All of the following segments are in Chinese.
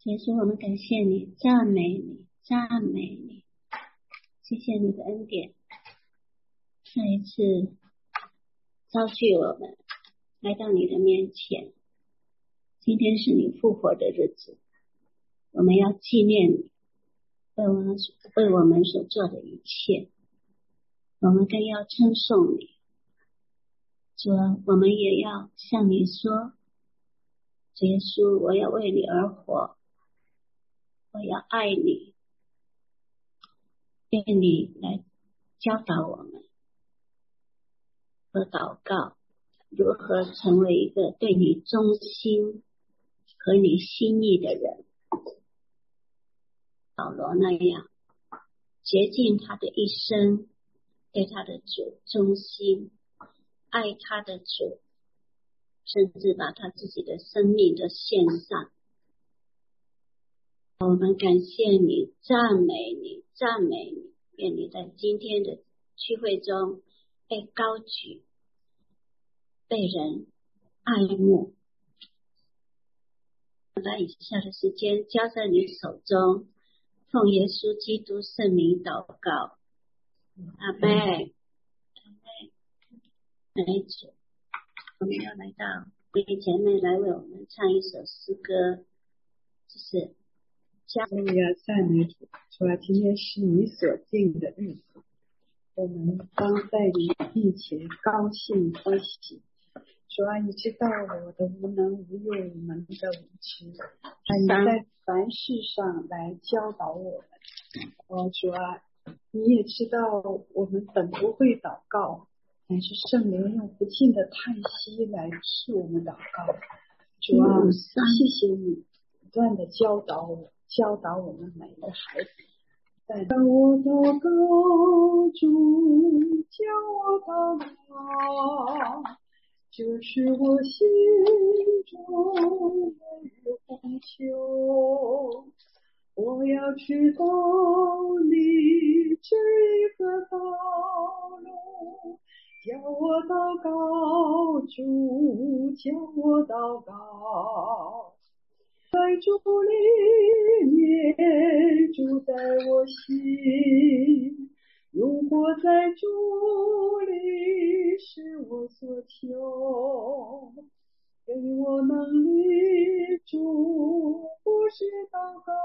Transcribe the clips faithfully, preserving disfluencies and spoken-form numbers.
耶稣，我们感谢你，赞美你，赞美你，谢谢你的恩典，再一次召聚我们来到你的面前。今天是你复活的日子，我们要纪念你为我们为我们所做的一切，我们更要称颂你。主啊，我们也要向你说，主耶稣，我要为你而活，我要爱你，愿你来教导我们和祷告如何成为一个对你忠心和你心意的人。保罗那样竭尽他的一生，对他的主忠心，爱他的主，甚至把他自己的生命都献上。我们感谢你，赞美你，赞美你，愿你在今天的聚会中被高举，被人爱慕。把以下的时间交在你手中，奉耶稣基督圣名祷告，阿们，阿们。来主，我们要来到弟兄姐妹来为我们唱一首诗歌，就是哈利路亚，赞美主！主啊，今天是你所定的日子，我们当在你面前高兴欢喜。主啊，你知道我的无能无用，我们的无知，你在凡事上来教导我们。哦，主啊，你也知道我们本不会祷告，但是圣灵用不尽的叹息来赐我们祷告。主啊，谢谢你不断的教导我，教导我们每一个孩子。当我祷告，主教我祷告，这是我心中每日呼求。我要知道你这一个道路，叫我祷告，主叫我祷告。在主里面住在我心，如果在主里是我所求，给我能力，主不是祷告，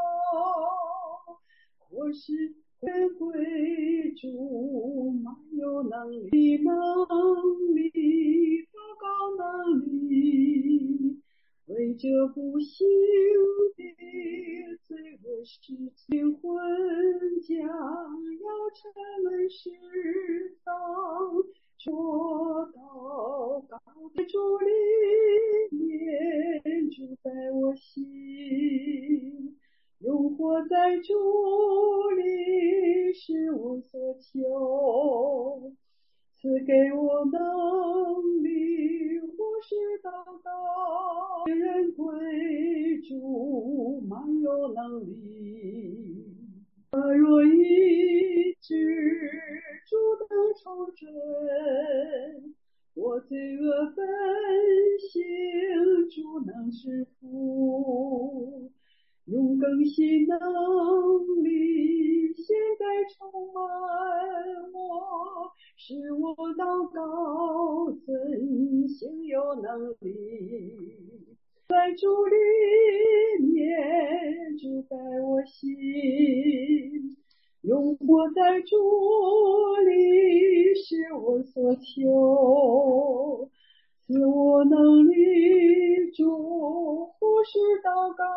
或是归主满有能力，能力祷告能力，为这不幸的罪恶事情混将要沉沦世上，说祷告的主里面住在我心，荣获在主里是我所求，赐给我能力，或是祷告，人归主满有能力。若一知主的重整，我罪恶本性主能释服，用更新能力现在充满我，使我祷告怎行有能力。在主里面住在我心，永活在主里是我所求，赐我能力，主不是祷告，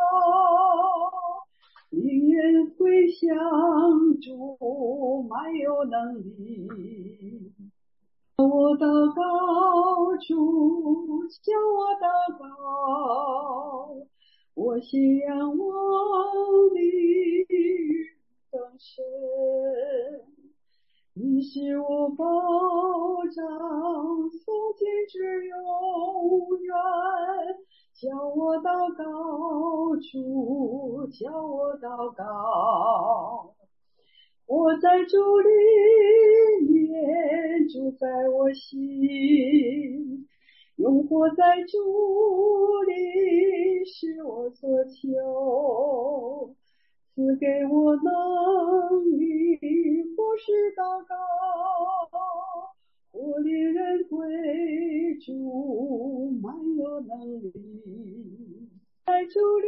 宁愿归向主满有能力。我祷告，主叫我祷告，我信仰望你更深，你是我保障，从今至永远，叫我祷告，主叫我祷告。我在主里面住在我心，永活在主里是我所求， 赐给我能力服侍祷告，我令人归主满有能力，在主里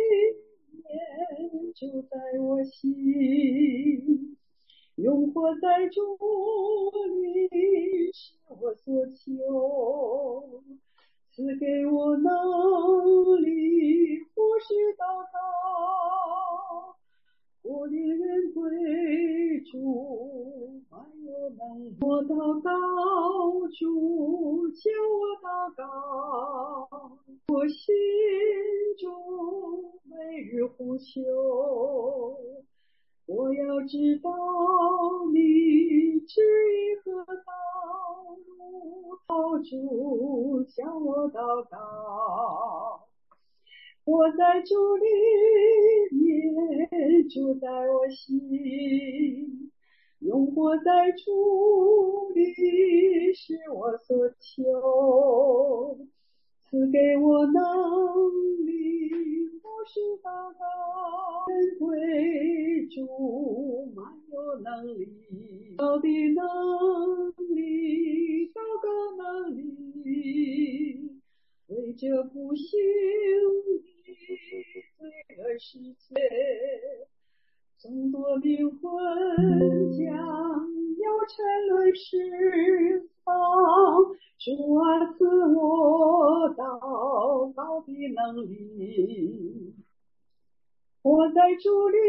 面就在我心，永活在主里是我所求，赐给我能力服侍祷告，我令人归主满有能力，我祷告主叫我祷告，我心中每日呼求，我要知道你旨意和道路，好主叫我祷告，我在主里面住在我心，永活在主里是我所求，赐给我能力服侍祷告，人归主满有能力，到底能力祷告能力，为这不幸的罪恶世界，众多灵魂将要沉沦释放，主啊赐我祷告的能力，我在主里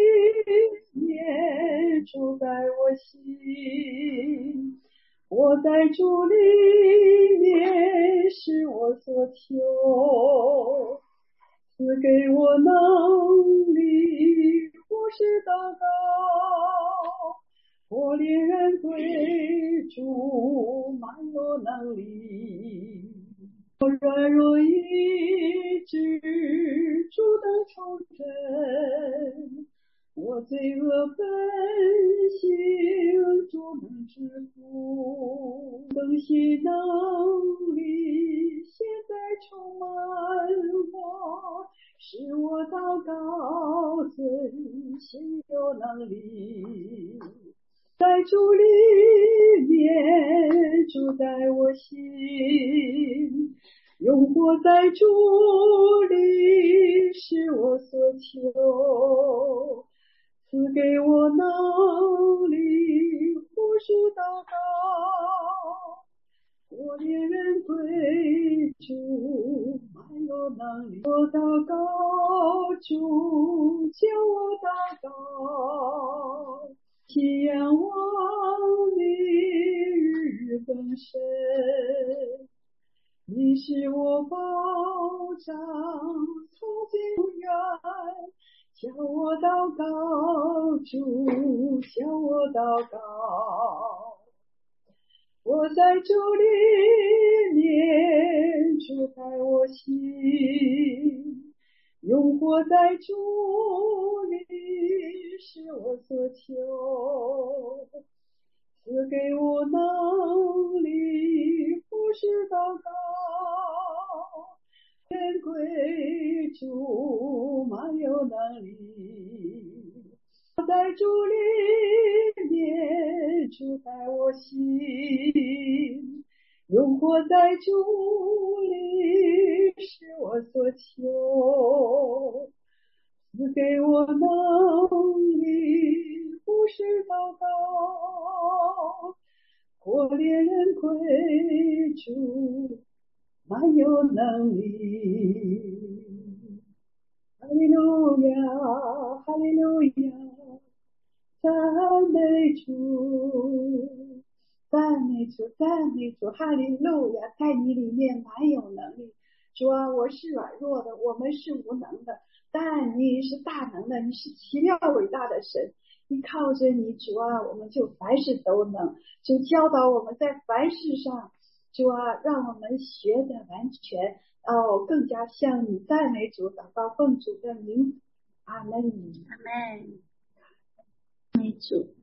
面住在我心，我在主里面是我所求，赐给我能力服侍祷告，我令人归主满有能力，我软弱意志主能重整，我罪恶本性主能制服，更新能力现在充满我，使我祷告遵行有能力，在主里面住在我心，永活在主里是我所求，赐给我能力服侍祷告，我令人归主满有能力，我祷告主叫我祷告，祈仰望你日日更深，你是我保障从今永远，叫我祷告主叫我祷告，我在主里面住在我心，永活在主里是我所求，赐给我能力服侍祷告，人归主满有能力，我在主里面住在我心，永活在主里是我所求，赐给我能力服侍祷告，我令人归主满有能力，哈利路亚哈利路亚，赞美主赞美主赞美主，哈利路亚，在你里面满有能力，主啊，我是软弱的，我们是无能的，但你是大能的，你是奇妙伟大的神，依靠着你主啊，我们就凡事都能，就教导我们在凡事上，主啊，让我们学得完全，哦，更加像你，赞美主，祷告奉主的名，阿门阿门。赞美主。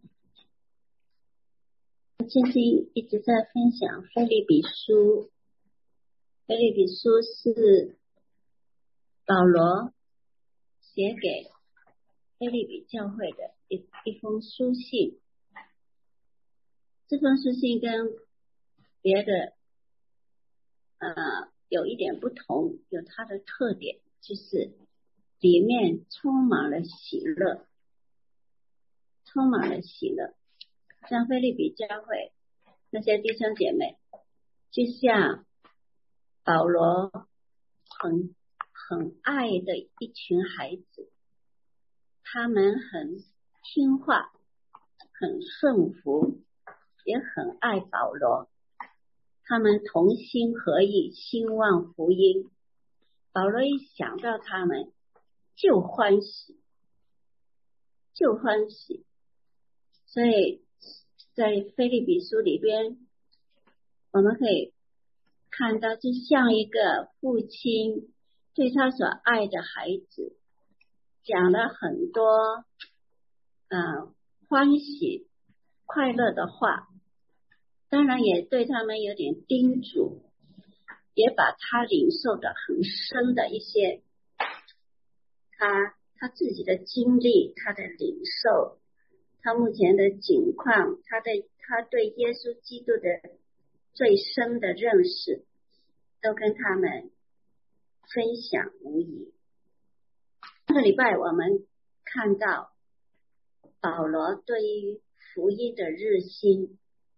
最近一直在分享腓立比书，腓立比书是保罗写给腓立比教会的一一封书信。这封书信跟别的呃有一点不同，有它的特点，就是里面充满了喜乐，充满了喜乐。像腓立比教会那些弟兄姐妹，就像保罗很很爱的一群孩子，他们很听话，很顺服，也很爱保罗，他们同心合意，兴旺福音。保罗一想到他们就欢喜，就欢喜。所以在腓立比书里边，我们可以看到，就像一个父亲对他所爱的孩子讲了很多呃欢喜快乐的话，当然也对他们有点叮嘱，也把他领受的很深的一些他他自己的经历，他的领受，他目前的境况，他的他对耶稣基督的最深的认识，都跟他们分享无疑。这个礼拜我们看到保罗对于福音的热心。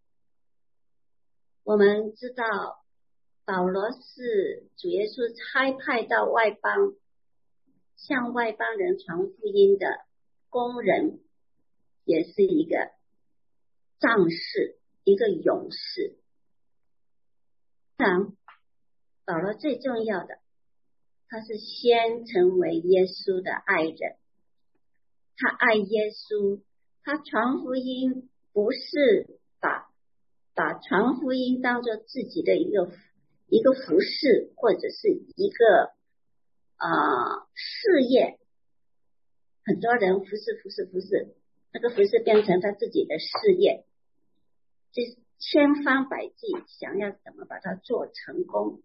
我们知道保罗是主耶稣差派到外邦，向外邦人传福音的工人，也是一个战士，一个勇士。当然保罗最重要的，他是先成为耶稣的爱人，他爱耶稣，他传福音不是把把传福音当作自己的一个一个服事，或者是一个啊、呃、事业。很多人服事服事服事，那个服事变成他自己的事业，就千方百计想要怎么把它做成功。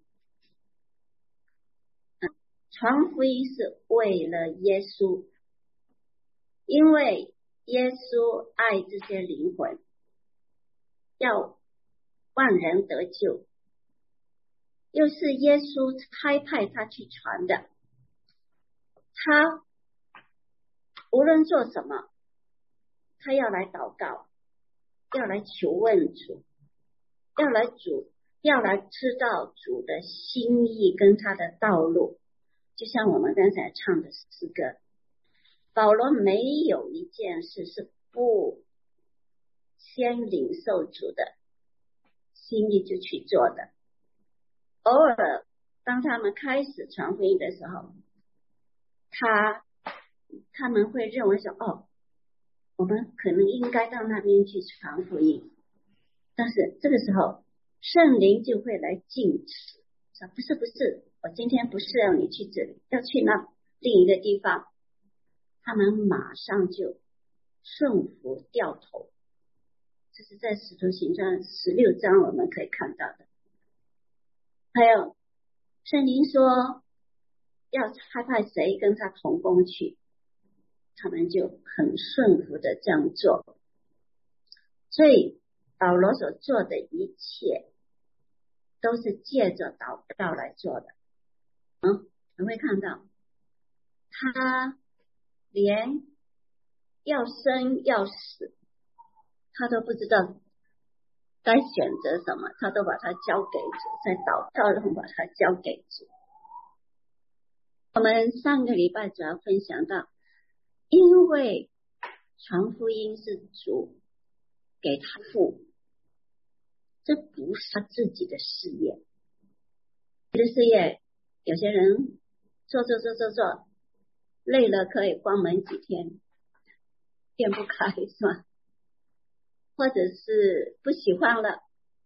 嗯、传福音是为了耶稣，因为耶稣爱这些灵魂，要万人得救，又是耶稣差派他去传的。他无论做什么，他要来祷告，要来求问主，要来主要来知道主的心意跟他的道路。就像我们刚才唱的诗歌，保罗没有一件事是不先领受主的心意就去做的。偶尔当他们开始传福音的时候，他他们会认为说，哦，我们可能应该到那边去传福音，但是这个时候圣灵就会来禁止，说不是不是，我今天不是让你去这里，要去那另一个地方。他们马上就顺服掉头，这是在使徒行传十六章我们可以看到的。还有圣灵说要差派谁跟他同工去，他们就很顺服的这样做。所以保罗所做的一切都是借着祷告来做的。嗯，你会看到他连要生要死他都不知道该选择什么，他都把它交给主，在祷告中把它交给主。我们上个礼拜主要分享到，因为传福音是主给他付，这不是他自己的事业。你的事业有些人做做做做做累了可以关门几天，变不开是吧？或者是不喜欢了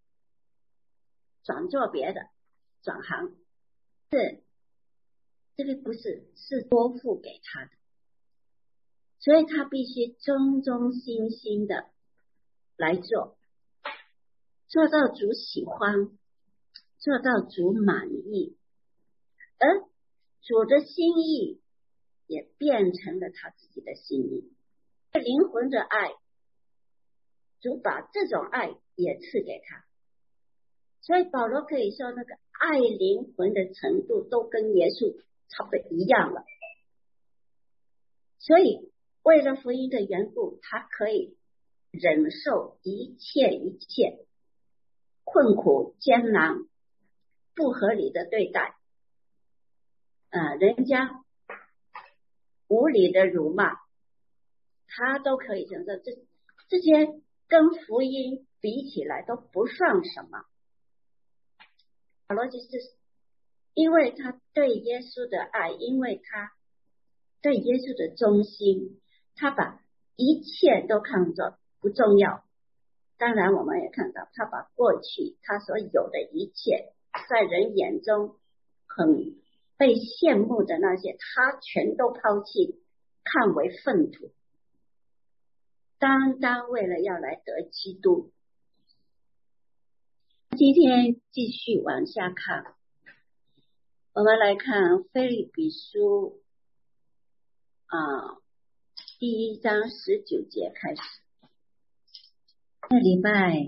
转做别的，转行，是这个不是，是托付给他的，所以他必须忠忠心心的来做，做到主喜欢，做到主满意。而主的心意也变成了他自己的心意。灵魂的爱，主把这种爱也赐给他，所以保罗可以说那个爱灵魂的程度都跟耶稣差不多一样了。所以为了福音的缘故，他可以忍受一切一切困苦艰难不合理的对待，呃，人家无理的辱骂，他都可以承受。这这些跟福音比起来都不算什么。保罗就是因为他对耶稣的爱，因为他对耶稣的忠心，他把一切都看作不重要。当然我们也看到他把过去他所有的一切，在人眼中很被羡慕的那些，他全都抛弃，看为粪土，单单为了要来得基督。今天继续往下看，我们来看腓立比书啊，第一章十九节开始。这礼拜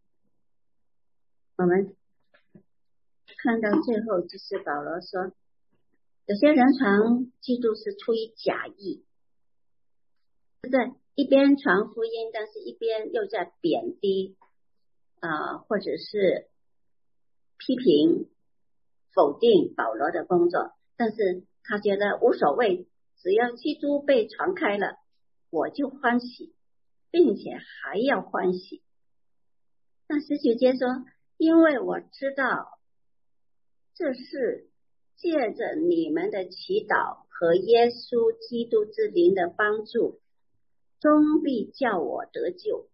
我们看到最后，就是保罗说，有些人传基督是出于假意，在一边传福音，但是一边又在贬低啊、呃，或者是批评否定保罗的工作，但是他觉得无所谓，只要基督被传开了，我就欢喜，并且还要欢喜。那十九节说，因为我知道这是借着你们的祈祷和耶稣基督之灵的帮助，终必叫我得救。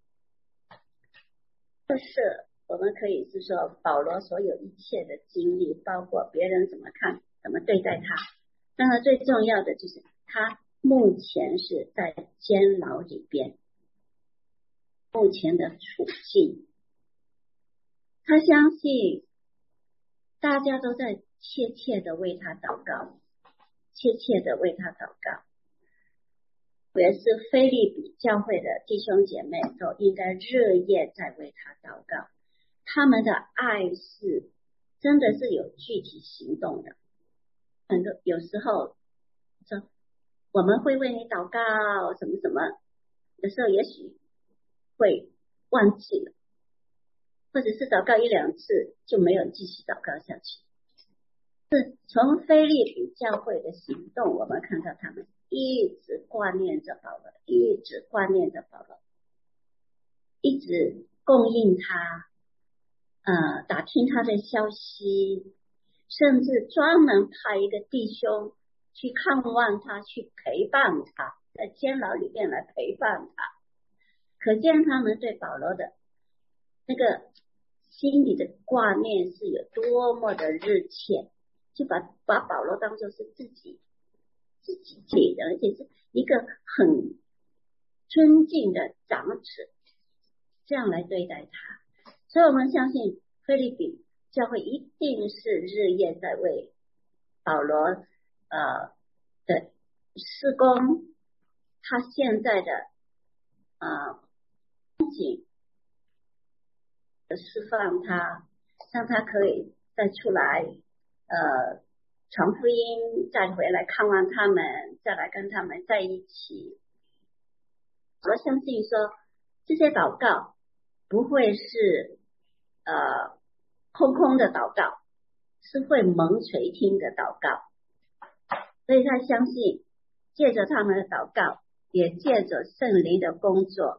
这是我们可以是说保罗所有一切的经历，包括别人怎么看怎么对待他，当然最重要的就是他目前是在监牢里边，目前的处境，他相信大家都在切切的为他祷告，切切的为他祷告，也是腓立比教会的弟兄姐妹都应该热夜在为他祷告，他们的爱是真的是有具体行动的。很多有时候说我们会为你祷告什么什么，有时候也许会忘记了，或者是祷告一两次就没有继续祷告下去。是从腓立比教会的行动，我们看到他们一直挂念着保罗，一直挂念着保罗，一直供应他，呃，打听他的消息，甚至专门派一个弟兄去看望他，去陪伴他，在监牢里面来陪伴他。可见他们对保罗的那个心里的挂念是有多么的日切，就把把保罗当作是自己自己己的，而且是一个很尊敬的长子，这样来对待他。所以我们相信腓立比教会一定是日夜在为保罗呃的事工，他现在的呃光景的释放他，让他可以再出来呃传福音，再回来看望他们，再来跟他们在一起。我相信说这些祷告不会是呃空空的祷告，是会蒙垂听的祷告。所以他相信借着他们的祷告，也借着圣灵的工作，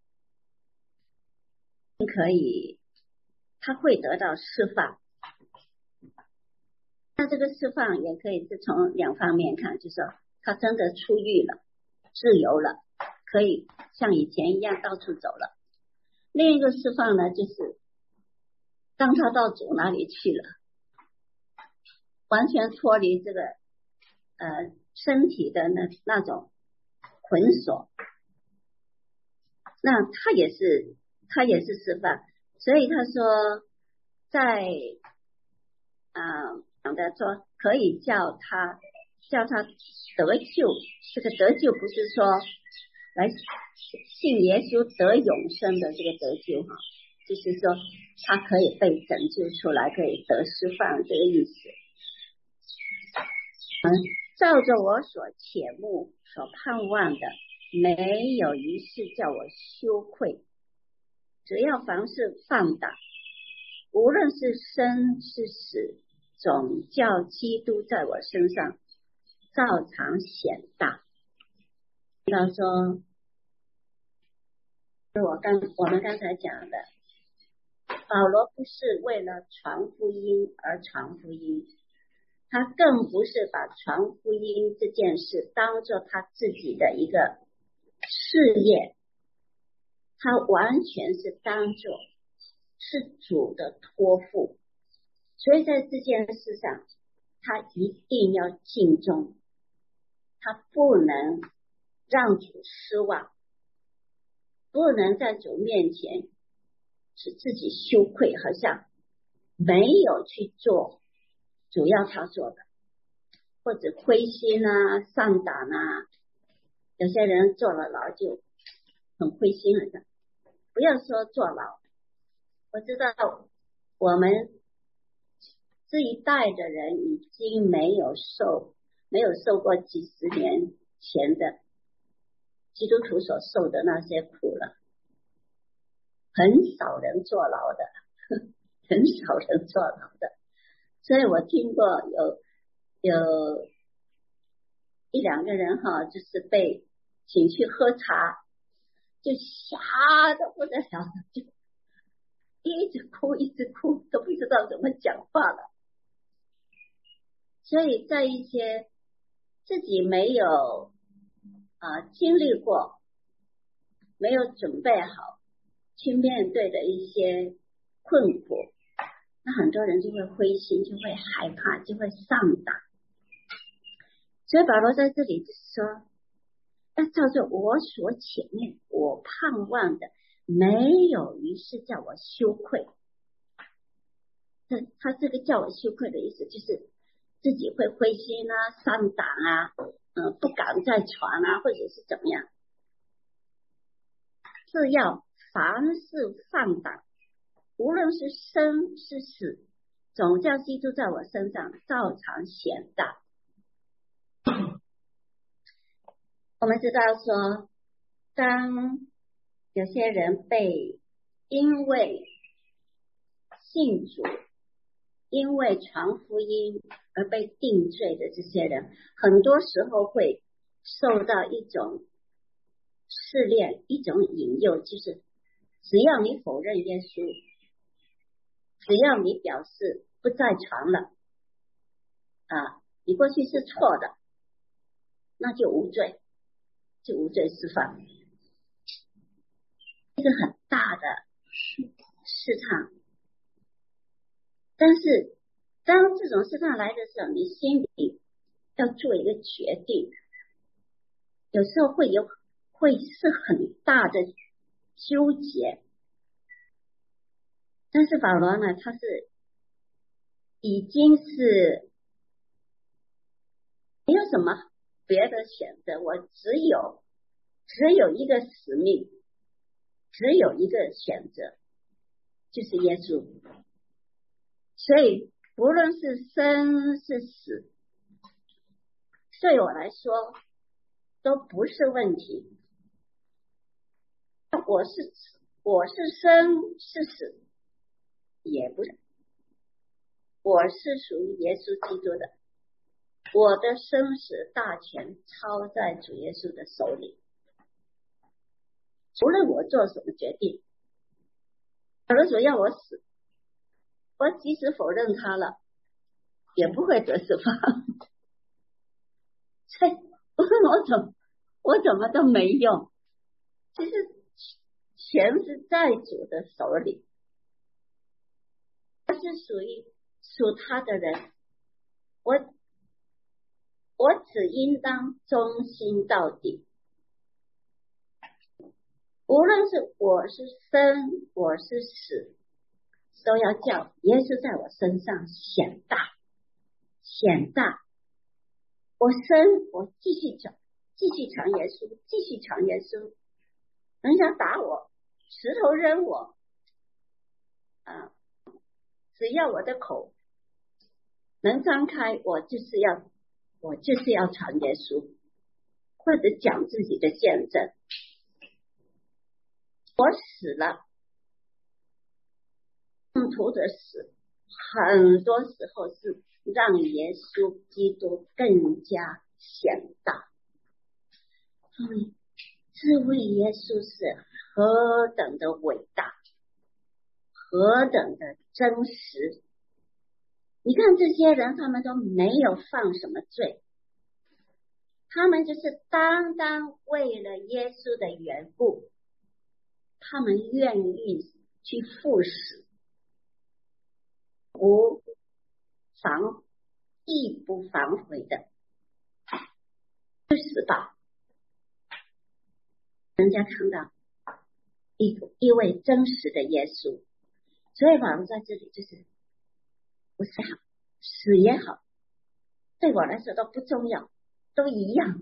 可以他会得到释放。那这个释放也可以是从两方面看，就是说他真的出狱了，自由了，可以像以前一样到处走了。另一个释放呢，就是当他到主那里去了，完全脱离这个呃身体的那那种捆锁，那他也是他也是释放。所以他说在啊讲的说可以叫他叫他得救。这个得救不是说来信耶稣得永生的这个得救哈，就是说他可以被拯救出来，可以得释放这个意思。嗯，照着我所切慕所盼望的，没有一事叫我羞愧。只要凡事放胆，无论是生是死，总叫基督在我身上照常显大。到说我刚我们刚才讲的，保罗不是为了传福音而传福音，他更不是把传福音这件事当作他自己的一个事业，他完全是当作是主的托付。所以在这件事上他一定要尽忠，他不能让主失望，不能在主面前使自己羞愧，好像没有去做主要他做的，或者灰心啊丧胆啊。有些人坐了牢就很灰心了，不要说坐牢，我知道我们这一代的人已经没有受没有受过几十年前的基督徒所受的那些苦了，很少人坐牢的，很少人坐牢的。所以我听过有有一两个人哈，就是被请去喝茶，就吓得不得了，就一直哭一直哭，都不知道怎么讲话了。所以在一些自己没有啊经历过，没有准备好去面对的一些困苦，那很多人就会灰心，就会害怕，就会丧胆。所以保罗在这里就是说，要照着我所切念我盼望的，没有一事叫我羞愧。他这个叫我羞愧的意思就是自己会灰心啊丧胆啊、呃、不敢再传啊，或者是怎么样。是要凡事放胆，无论是生是死，总叫基督在我身上照常显大。我们知道说，当有些人被因为信主，因为传福音而被定罪的这些人，很多时候会受到一种试炼，一种引诱，就是只要你否认耶稣，只要你表示不再传了啊，你过去是错的，那就无罪，就无罪释放。一个很大的试探，但是当这种试探来的时候，你心里要做一个决定，有时候会有会是很大的纠结。但是保罗呢，他是已经是没有什么别的选择，我只有只有一个使命，只有一个选择，就是耶稣。所以无论是生是死，对我来说都不是问题。我是我是生是死也不是，我是属于耶稣基督的，我的生死大权操在主耶稣的手里。无论我做什么决定，有的主要我死，我即使否认他了，也不会得释放。所以无论我怎么我怎么都没用，其实全是在主的手里。他是属于属他的人，我我只应当忠心到底。无论是我是生我是死，都要叫耶稣在我身上显大显大。 我生我继续走，继续传耶稣，继续传耶稣。人想打我，石头扔我啊，只要我的口能张开，我就是要我就是要传耶稣，或者讲自己的见证。我死了，圣徒的死很多时候是让耶稣基督更加显大。嗯，这位耶稣是何等的伟大，何等的真实。你看这些人，他们都没有犯什么罪，他们就是单单为了耶稣的缘故，他们愿意去赴死，不反义不反悔的去死吧。人家看到一一位真实的耶稣，所以保罗在这里就是不是好死也好，对我来说都不重要，都一样，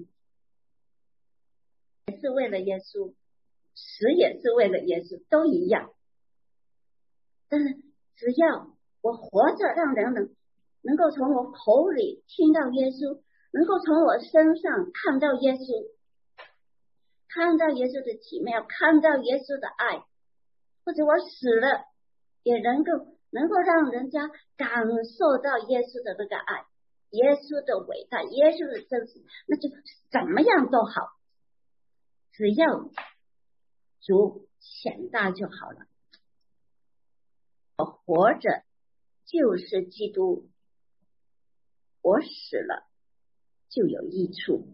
也是为了耶稣，死也是为了耶稣，都一样。但是只要我活着，让人能能够从我口里听到耶稣，能够从我身上看到耶稣，看到耶稣的奇妙，看到耶稣的爱，或者我死了也能够能够让人家感受到耶稣的那个爱，耶稣的伟大，耶稣的真实，那就怎么样都好，只要主显大就好了。我活着就是基督，我死了就有益处。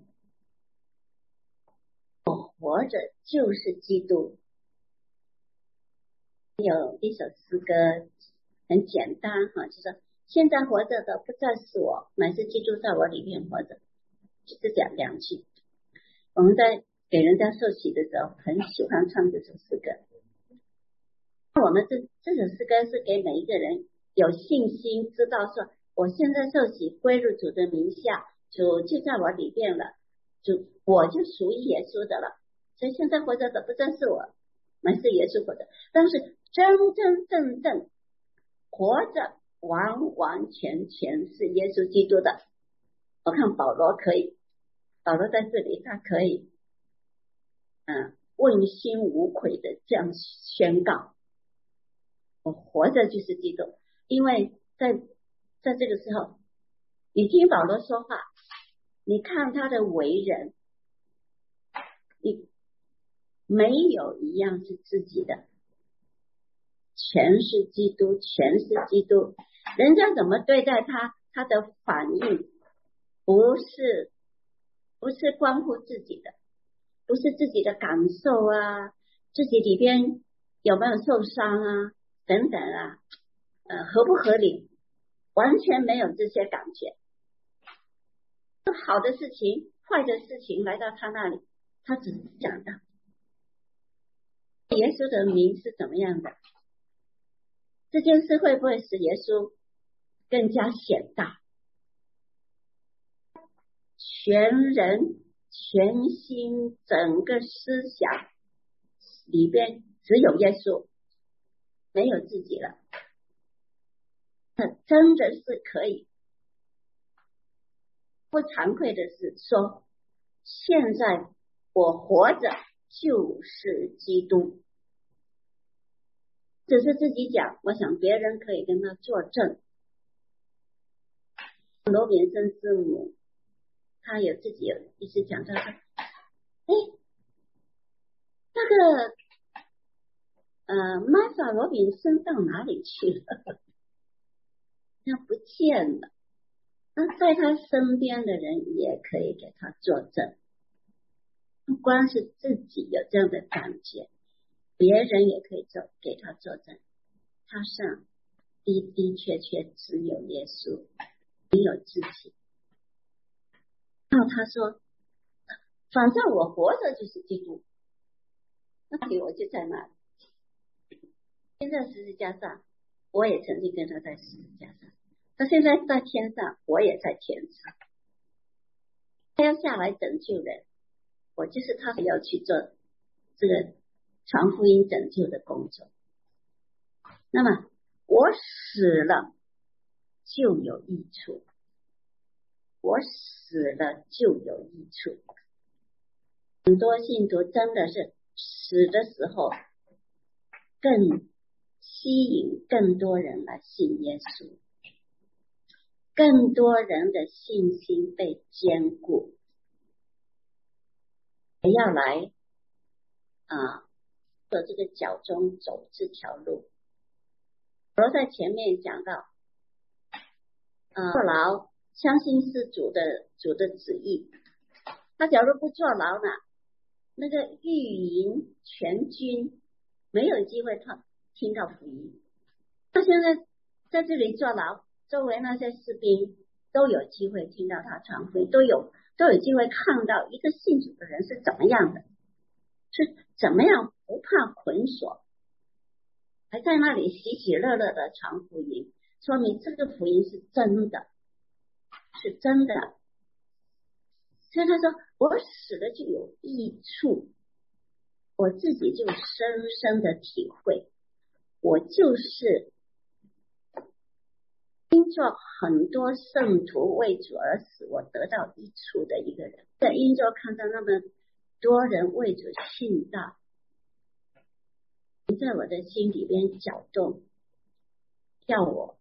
我活着就是基督。有一首诗歌很简单哈，就说现在活着的不再是我，乃是基督在我里面活着，就是讲两句。我们在给人家受洗的时候很喜欢唱这首诗歌。我们这这首诗歌是给每一个人有信心，知道说我现在受洗归入主的名下，主就在我里面了，主我就属于耶稣的了。所以现在活着的不再是我，乃是耶稣活着。但是真真正正活着完完全全是耶稣基督的。我看保罗可以，保罗在这里他可以嗯，问心无愧的这样宣告，我活着就是基督。因为在在这个时候，你听保罗说话，你看他的为人，你没有一样是自己的，全是基督，全是基督。人家怎么对待他，他的反应不是不是关乎自己的，不是自己的感受啊，自己里边有没有受伤啊等等啊，呃，合不合理，完全没有这些感觉。好的事情坏的事情来到他那里，他只是讲到耶稣的名是怎么样的，这件事会不会使耶稣更加显大，全人全心整个思想里边只有耶稣，没有自己了。那真的是可以不惭愧的是说，现在我活着就是基督。只是自己讲，我想别人可以跟他作证。罗炳生师母他有自己有一次讲，他说哎，那个呃玛莎罗炳生到哪里去了？他不见了。那在他身边的人也可以给他作证，不光是自己有这样的感觉，别人也可以做给他作证，他上的的确确只有耶稣，没有自己。然后他说反正我活着就是基督，那里我就在那里。现在十字架上，我也曾经跟他在十字架上，他现在在天上，我也在天上。 他要下来拯救人，我就是他要去做这个传福音拯救的工作。那么我死了就有益处，我死了就有益处。很多信徒真的是死的时候更吸引更多人来信耶稣，更多人的信心被坚固，也要来啊做这个脚中走这条路。我在前面讲到啊，坐牢相信是主的主的旨意，他假如不坐牢呢，那个御营全军没有机会他听到福音。他现在在这里坐牢，周围那些士兵都有机会听到他传福音，都有都有机会看到一个信主的人是怎么样的，是怎么样不怕捆锁，还在那里喜喜乐乐的传福音，说明这个福音是真的，是真的。所以他说我死了就有益处，我自己就深深的体会，我就是因着很多圣徒为主而死，我得到益处的一个人。在因着看到那么多人为主信道，在我的心里边搅动，要我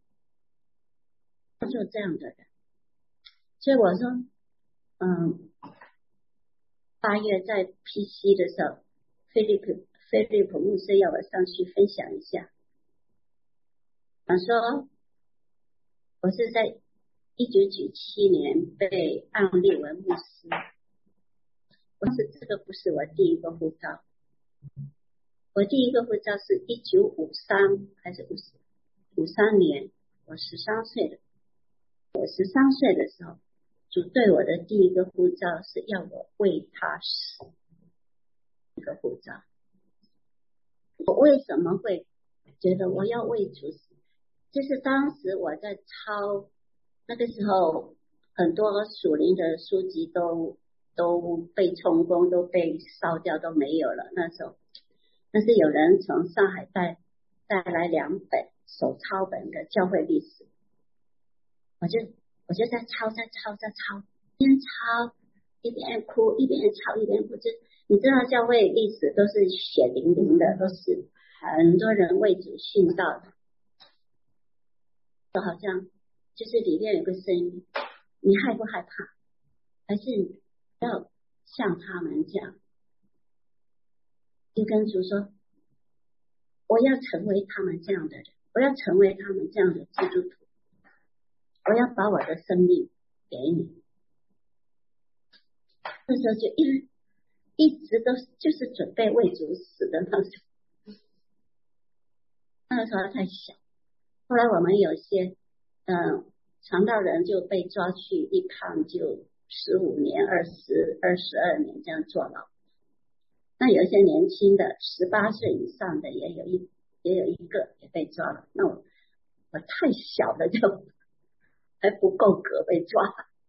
做这样的人。所以我说嗯，八月在 P C 的时候，菲利普菲利普牧师要我上去分享一下，他说我是在一九九七年被按立为牧师，我是这个不是我第一个护照，我第一个护照是一九五三还是五三年，我十三岁的，我十三岁的时候，主对我的第一个呼召是要我为他死，一个呼召。我为什么会觉得我要为主死？就是当时我在抄，那个时候很多属灵的书籍都都被充公，都被烧掉，都没有了。那时候，但是有人从上海带带来两本手抄本的教会历史，我就我就在抄，在抄，在抄，一边抄一边哭，一边抄一边哭。就你知道，教会历史都是血淋淋的，都是很多人为主殉道的，就好像就是里面有个声音，你害不害怕？还是要像他们这样？就跟主说，我要成为他们这样的人，我要成为他们这样的基督徒，我要把我的生命给你。那时候就一一直都就是准备为主死的那时候，那个时候太小。后来我们有些嗯传道人就被抓去，一看就十五年、二十二十二年这样坐牢。那有一些年轻的十八岁以上的也有一也有一个也被抓了。那我我太小了，就还不够格被抓。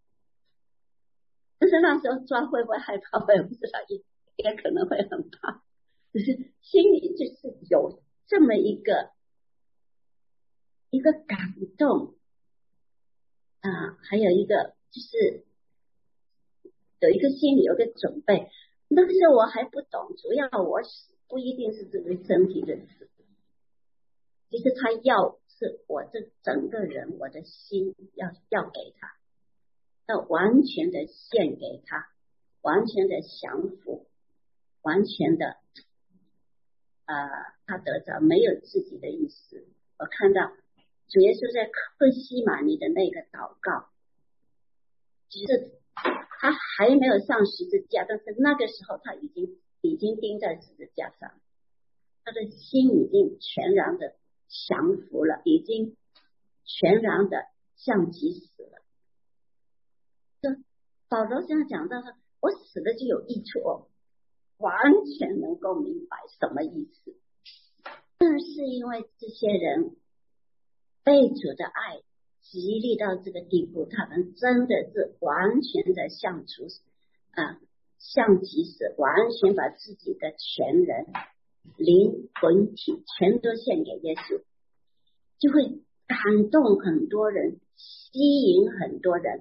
但是那时候抓会不会害怕，我也不知道，也也可能会很怕，只是心里就是有这么一个一个感动啊，还有一个就是有一个心里有个准备。那个时候我还不懂，主要我死不一定是这个身体的死，其实他要是我这整个人，我的心要要给他，要完全的献给他，完全的降服，完全的呃，他得着没有自己的意思。我看到主耶稣在客西马尼的那个祷告，只是他还没有上十字架，但是那个时候他已经已经钉在十字架上，他的心已经全然的降服了，已经全然的像己死了。这保罗这样讲到，我死了就有益处哦，完全能够明白什么意思。正是因为这些人被主的爱激励到这个地步，他们真的是完全的向主啊，向即是完全把自己的全人、灵魂体全都献给耶稣，就会感动很多人，吸引很多人，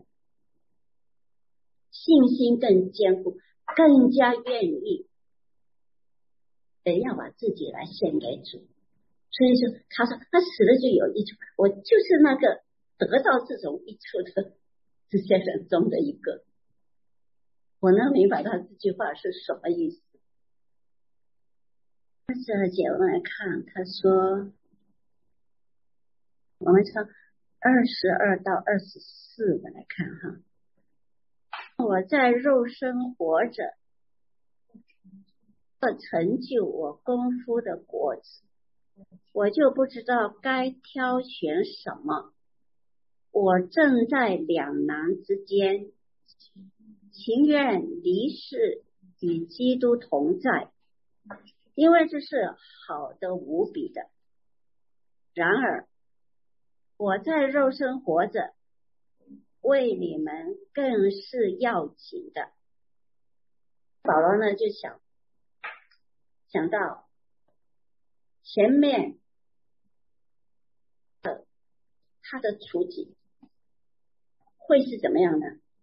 信心更坚固，更加愿意的要把自己来献给主。所以说他说他死了就有益处，我就是那个得到这种益处的这些人中的一个。我能明白他这句话是什么意思。二十二节我们来看，他说我们从二十二到二十四我们来看哈，我在肉身活着，要成就我功夫的果子，我就不知道该挑选什么。我正在两难之间，情愿离世与基督同在，因为这是好的无比的。然而我在肉身活着，为你们更是要紧的。保罗呢就想想到前面的他的处境会是怎么样呢？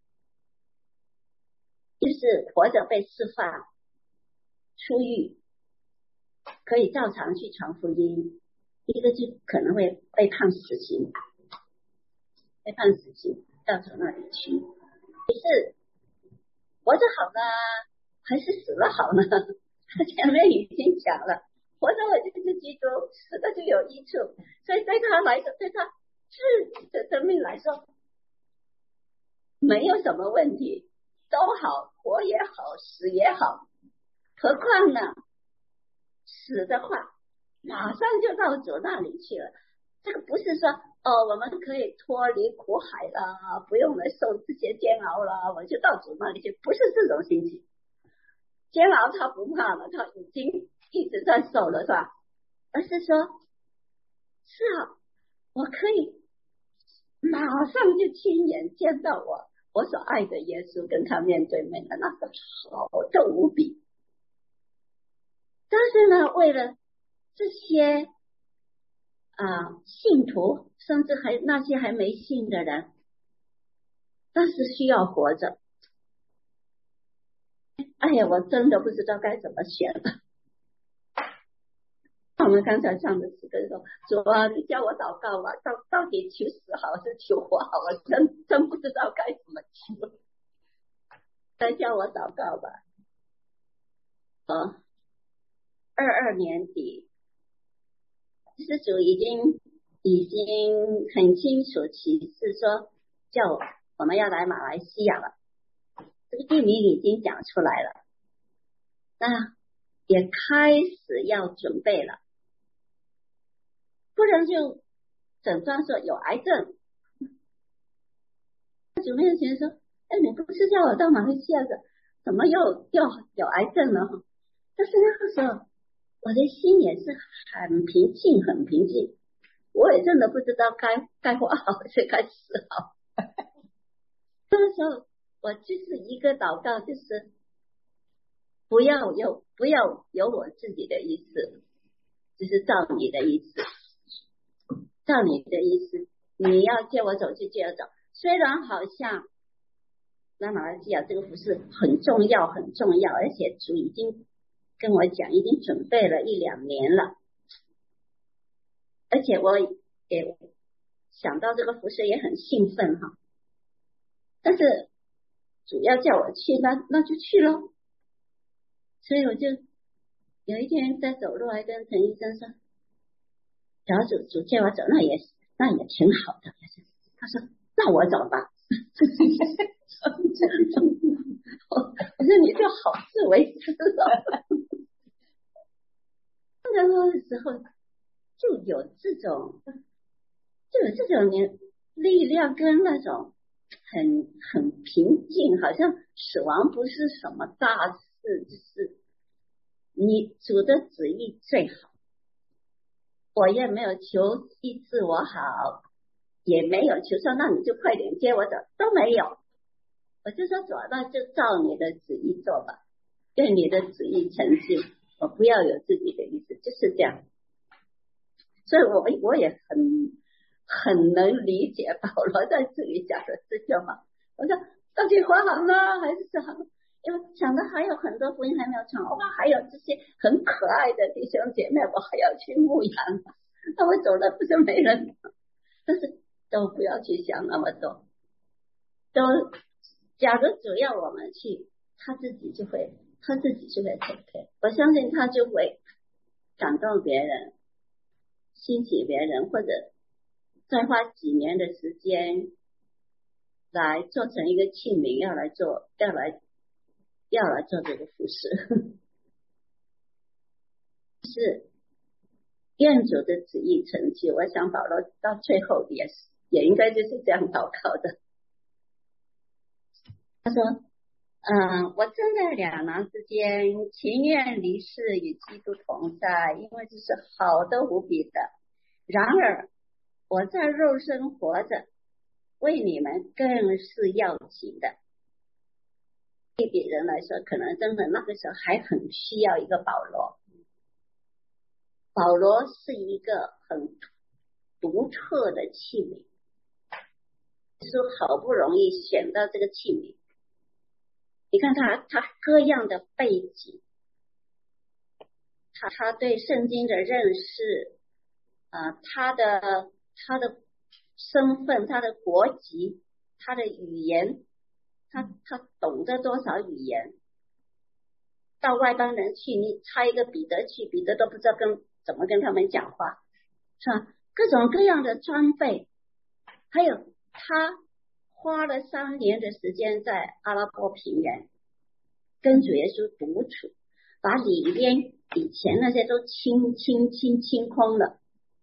就是活着被释放出狱，可以照常去传福音，一个就可能会被判死刑，被判死刑到主那里去。可是活着好呢，还是死了好呢？他前面已经讲了，活着我就是基督，死了就有益处，所以对他来说，对他自己的生命来说没有什么问题，都好，活也好，死也好。何况呢，死的话马上就到主那里去了。这个不是说哦，我们可以脱离苦海了，不用来受这些煎熬了，我就到主那里去，不是这种心情。煎熬他不怕了，他已经一直在受了，是吧？而是说，是啊，我可以马上就亲眼见到我我所爱的耶稣，跟他面对面的，那个好的无比。但是呢，为了这些啊信徒，甚至还那些还没信的人，但是需要活着。哎呀，我真的不知道该怎么选了。我们刚才唱的诗歌说，主啊，你叫我祷告吧，到到底求死好是求活好，我真真不知道该怎么求。再叫我祷告吧。哦，二二年底，其实主已经已经很清楚启示说，叫我们要来马来西亚了，这个地名已经讲出来了，那也开始要准备了。不然就诊断说有癌症。主面前说，哎，你不是叫我到马来西亚的，怎么又又有癌症了？但是那个时候我的心也是很平静很平静，我也真的不知道该该活好还是该死好。那个时候我就是一个祷告，就是不要有不要有我自己的意思，就是照你的意思，照你的意思，你要借我走就借我走。虽然好像那马来西亚这个服饰很重要很重要，而且主已经跟我讲，已经准备了一两年了，而且我也想到这个服饰也很兴奋哈。但是主要叫我去，那那就去咯。所以我就有一天在走路，还跟陈医生说，只要主主叫我走，那也那也挺好的。他说那我走吧。我说你就好自为之了。那个时候就有这种就有这种力量跟那种很很平静，好像死亡不是什么大事，就是你主的旨意最好。我也没有求医治我好， 也没有求说那你就快点接我走，都没有。我就说走，那就照你的旨意做吧，愿你的旨意成就，我不要有自己的意思，就是这样。所以我我也很很能理解保罗在这里讲的这句话。我说到底华航呢还是什么？因为讲的还有很多福音还没有传，哇，还有这些很可爱的弟兄姐妹，我还要去牧养，那我走了不是没人？但是都不要去想那么多，都假如主要我们去，他自己就会他自己就会 take care， 我相信他就会感动别人，兴起别人，或者再花几年的时间来做成一个器皿，要来做要来要来做这个服事。是愿主的旨意成就，我想保罗到最后也是也应该就是这样祷告的。他说嗯，我站在两难之间，情愿离世与基督同在，因为这是好的无比的。然而我在肉身活着，为你们更是要紧的。对别人来说，可能真的那个时候还很需要一个保罗。保罗是一个很独特的器皿，是好不容易选到这个器皿。你看他他各样的背景，他他对圣经的认识啊、呃，他的他的身份，他的国籍，他的语言，他他懂得多少语言？到外邦人去，你差一个彼得去，彼得都不知道跟怎么跟他们讲话，是吧？各种各样的装备，还有他花了三年的时间在阿拉伯平原跟主耶稣独处，把里边以前那些都清清清清空了。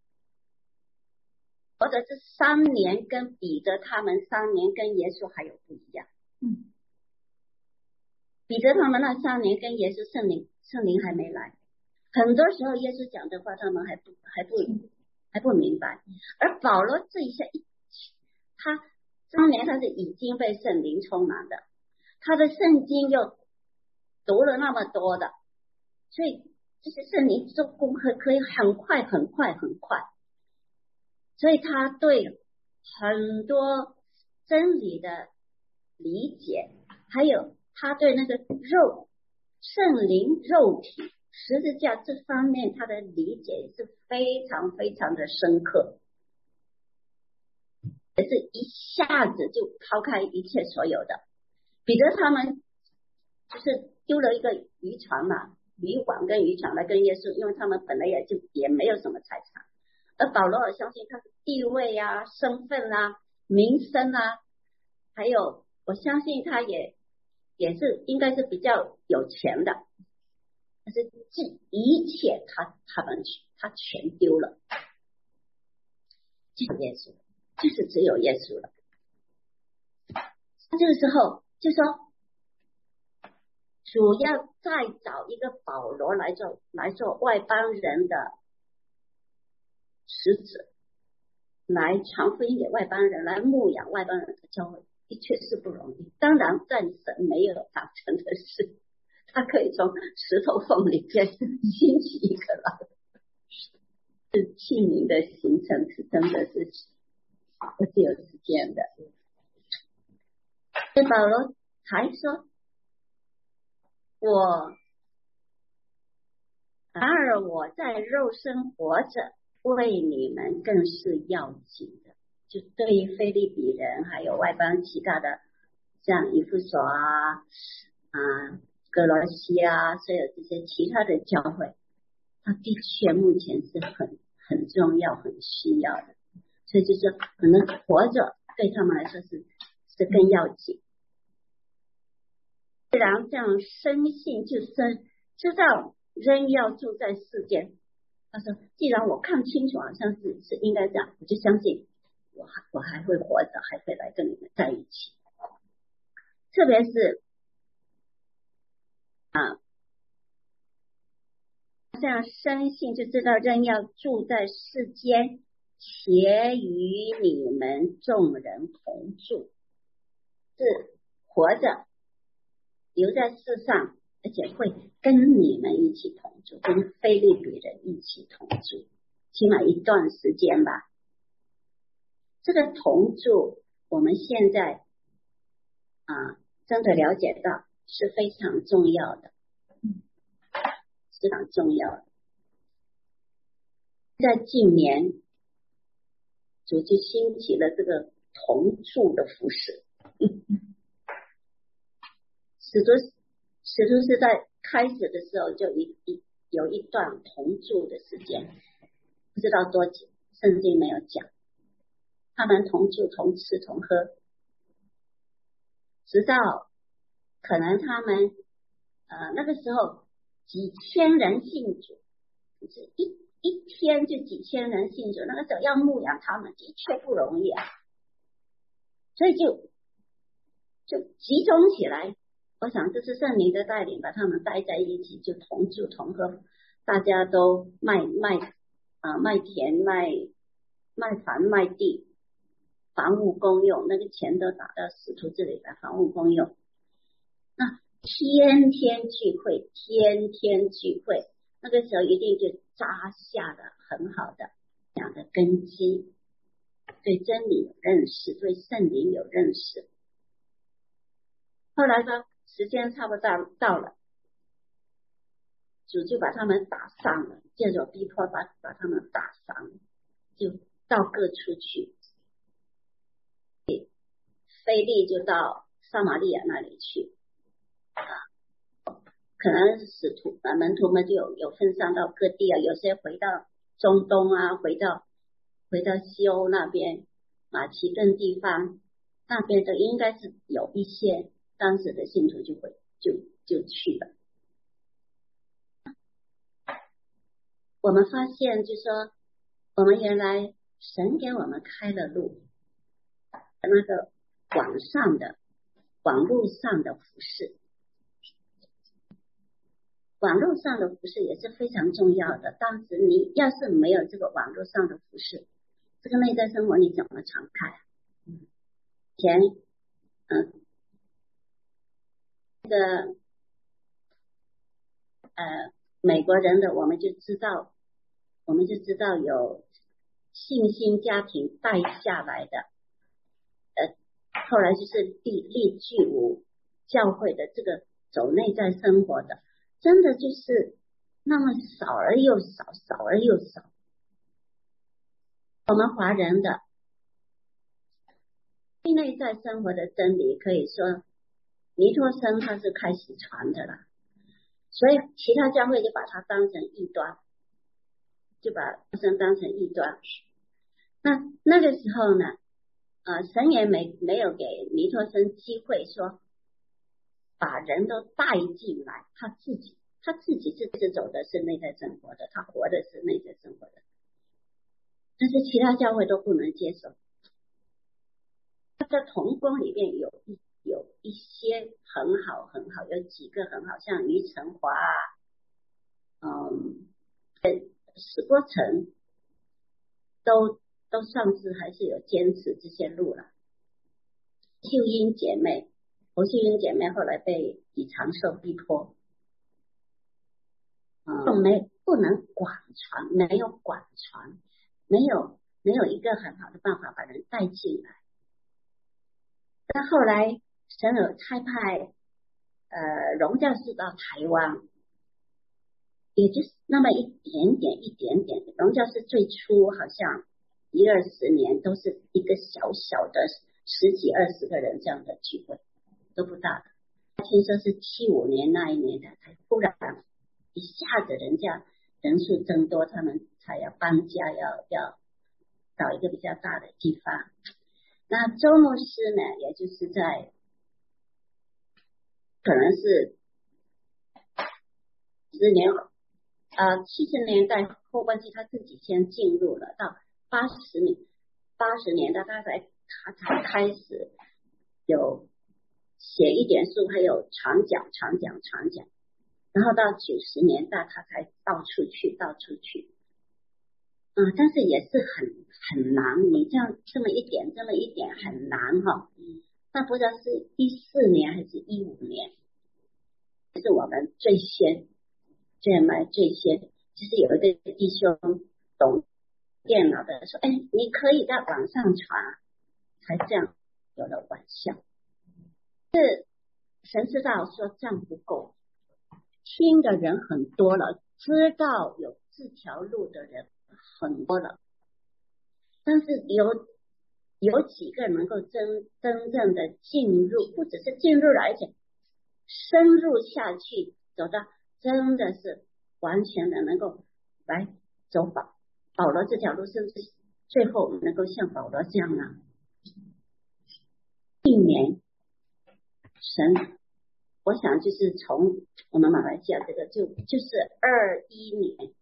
或者这三年跟彼得他们三年跟耶稣还有不一样。嗯，彼得他们那三年跟耶稣圣灵圣灵还没来，很多时候耶稣讲的话他们还不还不还不明白。而保罗这一下一他三年他是已经被圣灵充满的，他的圣经又读了那么多的，所以这些圣灵做功课可以很快很快很快，所以他对很多真理的理解，还有他对那个肉圣灵肉体十字架这方面他的理解是非常非常的深刻，也是一下子就抛开一切所有的。彼得他们就是丢了一个渔船嘛，渔网跟渔船来跟耶稣，因为他们本来也就也没有什么财产，而保罗我相信他是地位啊、身份啊、名声啊，还有我相信他也也是应该是比较有钱的，但是这一切他他们他全丢了，就是耶稣，就是只有耶稣了。这个时候就说主要再找一个保罗来做来做外邦人的使者，来传福音给外邦人，来牧养外邦人的教会，的确是不容易。当然在神没有达成的事，他可以从石头缝里边兴起一个来，是器皿的形成是真的是不是有时间的。所以保罗还说我然而我在肉身活着，为你们更是要紧的。就对于腓立比人还有外邦其他的像以弗所啊啊哥罗西啊，所有这些其他的教会，他的确目前是很很重要很需要的，所以就是可能活着对他们来说是是更要紧。既然这样深信就深知道人要住在世间，他说既然我看清楚好像是是应该这样，我就相信我还我还会活着，还会来跟你们在一起。特别是啊，这样深信就知道人要住在世间， 且与你们众人同住，是活着留在世上，而且会跟你们一起同住，跟腓立比人一起同住，起码一段时间吧。这个同住我们现在啊真的了解到是非常重要的，非常重要的。在近年主就兴起了这个同住的服事，使徒使徒是在开始的时候就一一有一段同住的时间，不知道多久，圣经没有讲。他们同住同吃同喝，直到可能他们呃那个时候几千人信主，就是一一天就几千人信主，那个时候要牧养他们的确不容易啊，所以就就集中起来。我想这是圣灵的带领，把他们带在一起，就同住同喝，大家都卖卖啊、呃、卖田卖卖房卖地，房屋公用，那个钱都打到使徒这里来，房屋公用。那天天聚会，天天聚会，那个时候一定就扎下了很好的这样的根基，对真理有认识，对圣灵有认识。后来呢，时间差不多到了，主就把他们打伤了，借着逼迫把把他们打伤了，就到各处去。腓利就到撒玛利亚那里去，可能使徒啊门徒们就有有分散到各地啊，有些回到中东啊，回到回到西欧那边马其顿地方那边的，应该是有一些当时的信徒就会就就去了。我们发现就说我们原来神给我们开了路，那个网上的网络上的服事，网络上的服事也是非常重要的。当时你要是没有这个网络上的服事，这个内在生活你怎么敞开啊？前嗯这个呃美国人的我们就知道，我们就知道有信心家庭带下来的，呃后来就是立立具无教会的这个走内在生活的，真的就是那么少而又少，少而又少。我们华人的内在生活的真理，可以说尼托生他是开始传的了，所以其他教会就把它当成异端，就把尼托生当成异端。那那个时候呢，呃，神也没没有给尼托生机会说把人都带进来，他自己他自己是是走的是内在生活的，他活的是内在生活的，但是其他教会都不能接受。他在同工里面有一有一些很好很好，有几个很好，像于成华啊，嗯，史波成都都上次还是有坚持这些路了。秀英姐妹，侯秀英姐妹后来被李长寿逼迫，嗯，没不能广传，没有广传，没有没有一个很好的办法把人带进来。但后来神有差派呃荣教士到台湾，也就是那么一点点一点点。荣教士最初好像一二十年都是一个小小的十几二十个人这样的聚会，都不大的。听说是七五年那一年的，才忽然一下子人家人数增多，他们才要搬家，要要找一个比较大的地方。那周牧师呢，也就是在可能是十年呃七十年代后半期，他自己先进入了，到八十年八十年代他才他才开始有写一点书，还有传讲传讲传讲，然后到九十年代他才到处去到处去。 嗯，但是也是很很难，你这样这么一点这么一点很难哈。那不知道是一四年还是一五年，是我们最先最买最先，就是有一个弟兄懂电脑的说，哎，你可以在网上传，才这样有了晚效。是神知道说这样不够，听的人很多了，知道有这条路的人很多了，但是有有几个能够真真正的进入，不只是进入了，而且深入下去，走到真的是完全的能够来走保保罗这条路，甚至最后能够像保罗这样呢？一年，神，我想就是从我们马来西亚这个就就是二一年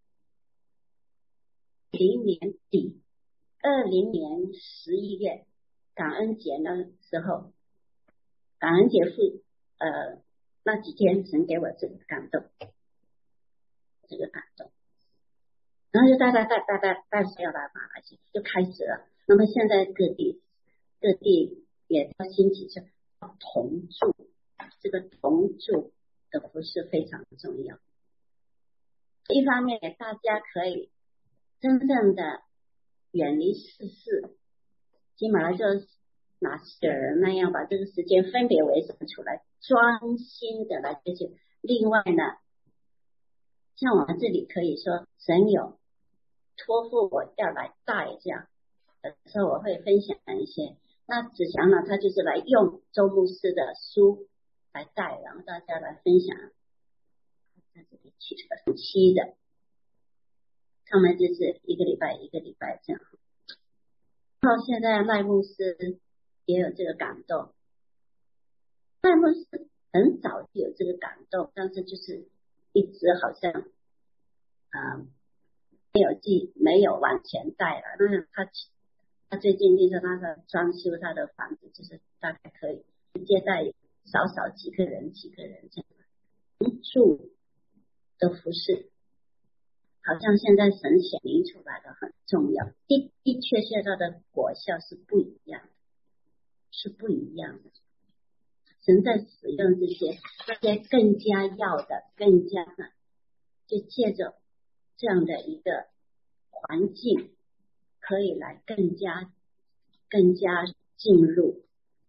零年底，二零年十一月感恩节的时候，感恩节是呃那几天，神给我这个感动，这个感动，然后就大家带带带带着要来马来西亚就开始了。那么现在各地各地也要兴起这同住，这个同住的服事非常重要。一方面大家可以真正的远离世事，起码就拿四个人那样把这个时间分别为圣出来，专心的来追求。另外呢，像我们这里可以说神有托付我要来带这样的时候，我会分享一些。那子祥呢，他就是来用周牧师的书来带，然后大家来分享。在这里去很期的，他们就是一个礼拜一个礼拜这样。然后现在赖牧师也有这个感动，赖牧师很早就有这个感动，但是就是一直好像啊、呃、没有记没有往前带了。那他他最近就是他的装修他的房子，就是大概可以接待少少几个人几个人这样住的服饰，好像现在神显明出来的很重要，的的确确它的果效是不一样的，是不一样的。神在使用这些这些更加要的，更加的，就借着这样的一个环境，可以来更加更加进入。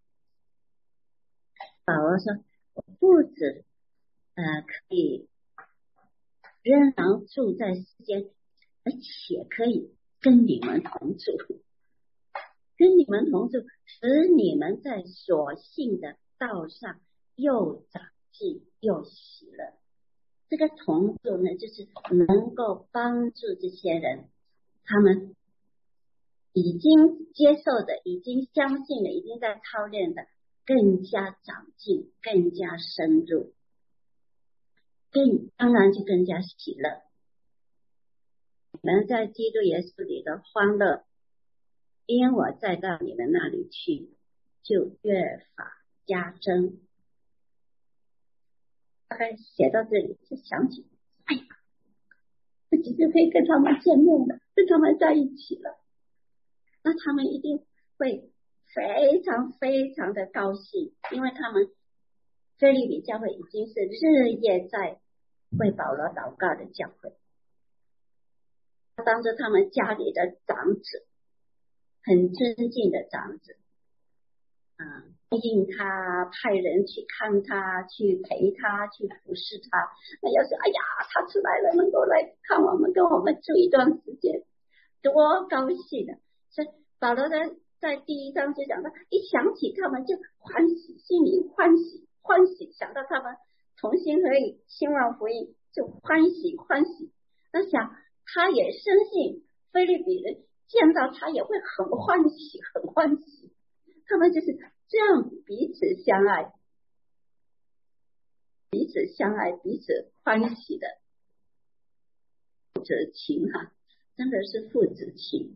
保罗说，我不止呃可以仍然住在世间，而且可以跟你们同住，跟你们同住，使你们在所信的道上又长进又喜乐。这个同住呢，就是能够帮助这些人，他们已经接受的，已经相信的，已经在操练的，更加长进，更加深入，更当然就更加喜乐。你们在基督耶稣里的欢乐，因我再到你们那里去，就越发加增。大概写到这里，就想起，哎呀，自己就可以跟他们见面了，跟他们在一起了，那他们一定会非常非常的高兴，因为他们腓立比教会已经是日夜在为保罗祷告的教会，当着他们家里的长子，很尊敬的长子，啊，应他，派人去看他，去陪他，去服侍他。那要是哎呀，他出来了，能够来看我们，跟我们住一段时间，多高兴啊！所以保罗在在第一章就讲到，一想起他们就欢喜，心里欢喜欢喜，想到他们同心合意兴旺福音，就欢喜欢喜。那想他也深信腓立比人见到他也会很欢喜很欢喜，他们就是这样彼此相爱，彼此相爱，彼此欢喜的父子情哈、啊，真的是父子情。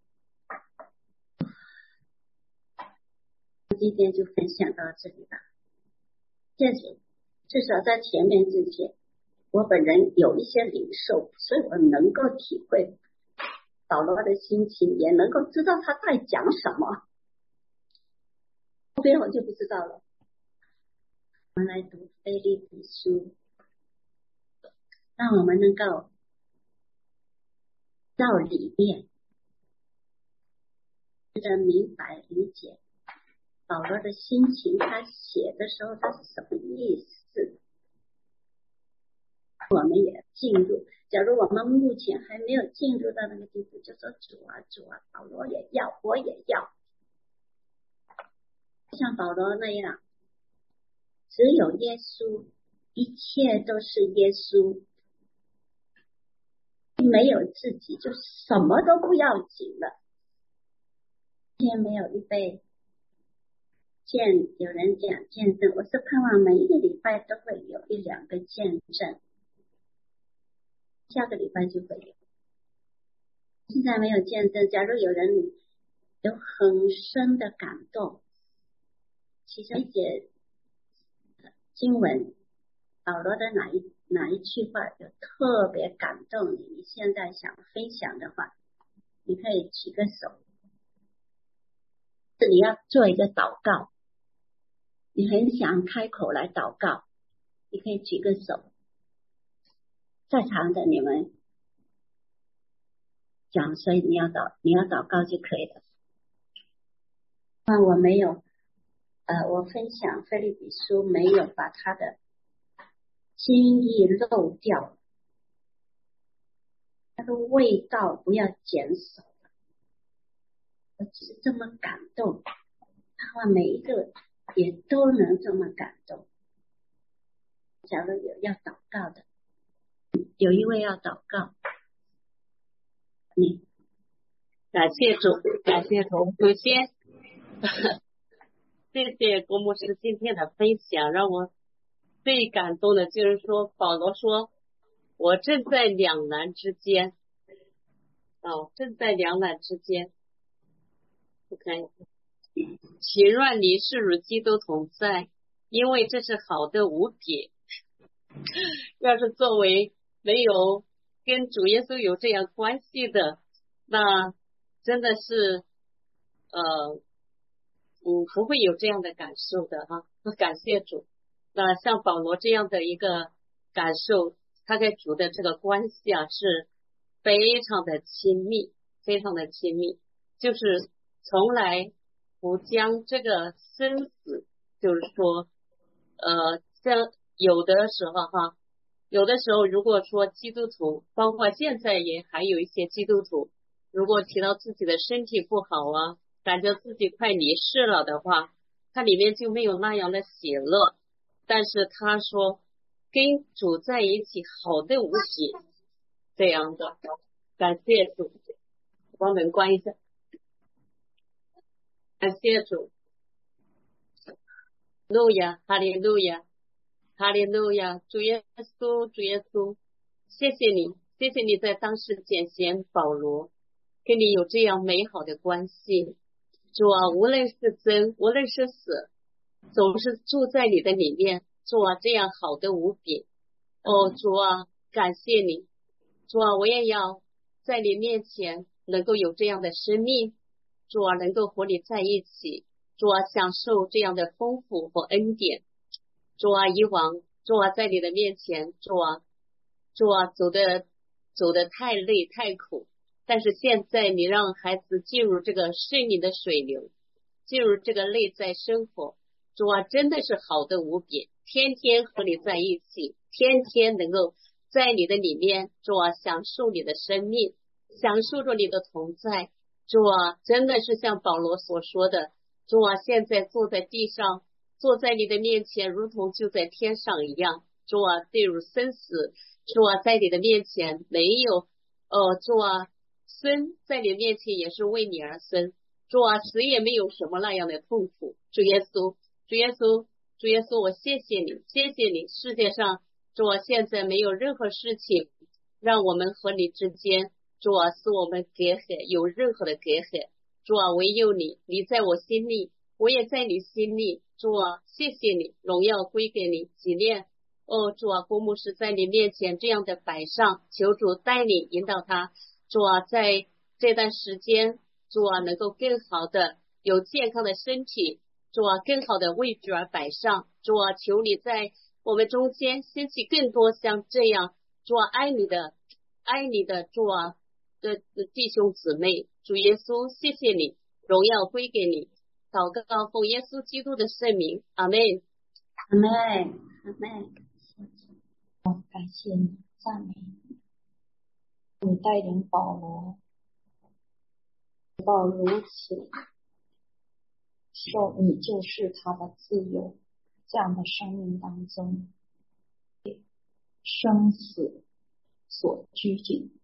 今天就分享到这里吧。这是至少在前面之前，我本人有一些领受，所以我能够体会保罗的心情，也能够知道他在讲什么。后边我就不知道了。我们来读腓立比书，让我们能够到里面的明白理解保罗的心情，他写的时候他是什么意思，我们也进入。假如我们目前还没有进入到那个地步，就说主啊主啊，保罗也要，我也要，像保罗那样，只有耶稣，一切都是耶稣，没有自己就什么都不要紧了。今天没有一杯见，有人讲见证，我是盼望每一个礼拜都会有一两个见证，下个礼拜就会有。现在没有见证，假如有人有很深的感动，其实一节经文保罗的哪一哪一句话有特别感动你，你现在想分享的话，你可以举个手。你要做一个祷告，你很想开口来祷告，你可以举个手。在场的你们讲，所以你要祷你要祷告就可以了。那我没有呃，我分享腓立比书没有把他的心意漏掉，那个味道不要减少了。我只是这么感动，盼望每一个也都能这么感动。假如有要祷告的，有一位要祷告，你感谢主，感谢主。首先谢谢郭牧师今天的分享，让我最感动的就是说保罗说我正在两难之间哦，正在两难之间。我看情乱离世与基督同在，因为这是好的无比。要是作为没有跟主耶稣有这样关系的，那真的是呃嗯不会有这样的感受的哈。感谢主。那像保罗这样的一个感受，他跟主的这个关系啊是非常的亲密，非常的亲密，就是从来不将这个生死，就是说呃像有的时候哈，有的时候如果说基督徒，包括现在也还有一些基督徒，如果提到自己的身体不好啊，感觉自己快离世了的话，他里面就没有那样的喜乐。但是他说跟主在一起好的无比，这样的。感谢主。帮门关一下。感谢主。路亚，哈利路亚，哈利路亚。主耶稣，主耶稣，谢谢你，谢谢你在当时拣选保罗，跟你有这样美好的关系。主啊，无论是生，无论是死，总是住在你的里面。主啊，这样好的无比。哦，主啊，感谢你。主啊，我也要在你面前能够有这样的生命。主啊，能够和你在一起。主啊，享受这样的丰富和恩典。主啊，以往主啊在你的面前，主啊主啊走的走的太累太苦，但是现在你让孩子进入这个圣灵的水流，进入这个内在生活。主啊，真的是好的无比，天天和你在一起，天天能够在你的里面。主啊，享受你的生命，享受着你的同在。主啊，真的是像保罗所说的，主啊，现在坐在地上，坐在你的面前，如同就在天上一样。主啊，对入生死，主啊，在你的面前没有呃，主啊，生在你面前也是为你而生。主啊，死也没有什么那样的痛苦。主耶稣，主耶稣，主耶稣，我谢谢你，谢谢你。世界上，主啊，现在没有任何事情让我们和你之间，主啊，使我们隔阂，有任何的隔阂。主啊，唯有你，你在我心里，我也在你心里。主啊，谢谢你，荣耀归给你，纪念。哦，主啊，郭牧师在你面前这样的摆上，求主带领引导他。主啊，在这段时间，主啊，能够更好的有健康的身体，主啊，更好的为主而摆上，主啊，求你在我们中间兴起更多像这样，主啊，爱你的爱你的主啊的的弟兄姊妹，主耶稣，谢谢你，荣耀归给你，祷告奉耶稣基督的圣名，阿门， 阿门，阿门。感谢你，赞美你，你带领保罗到如此受你就是他的自由这样的生命当中，生死所拘谨，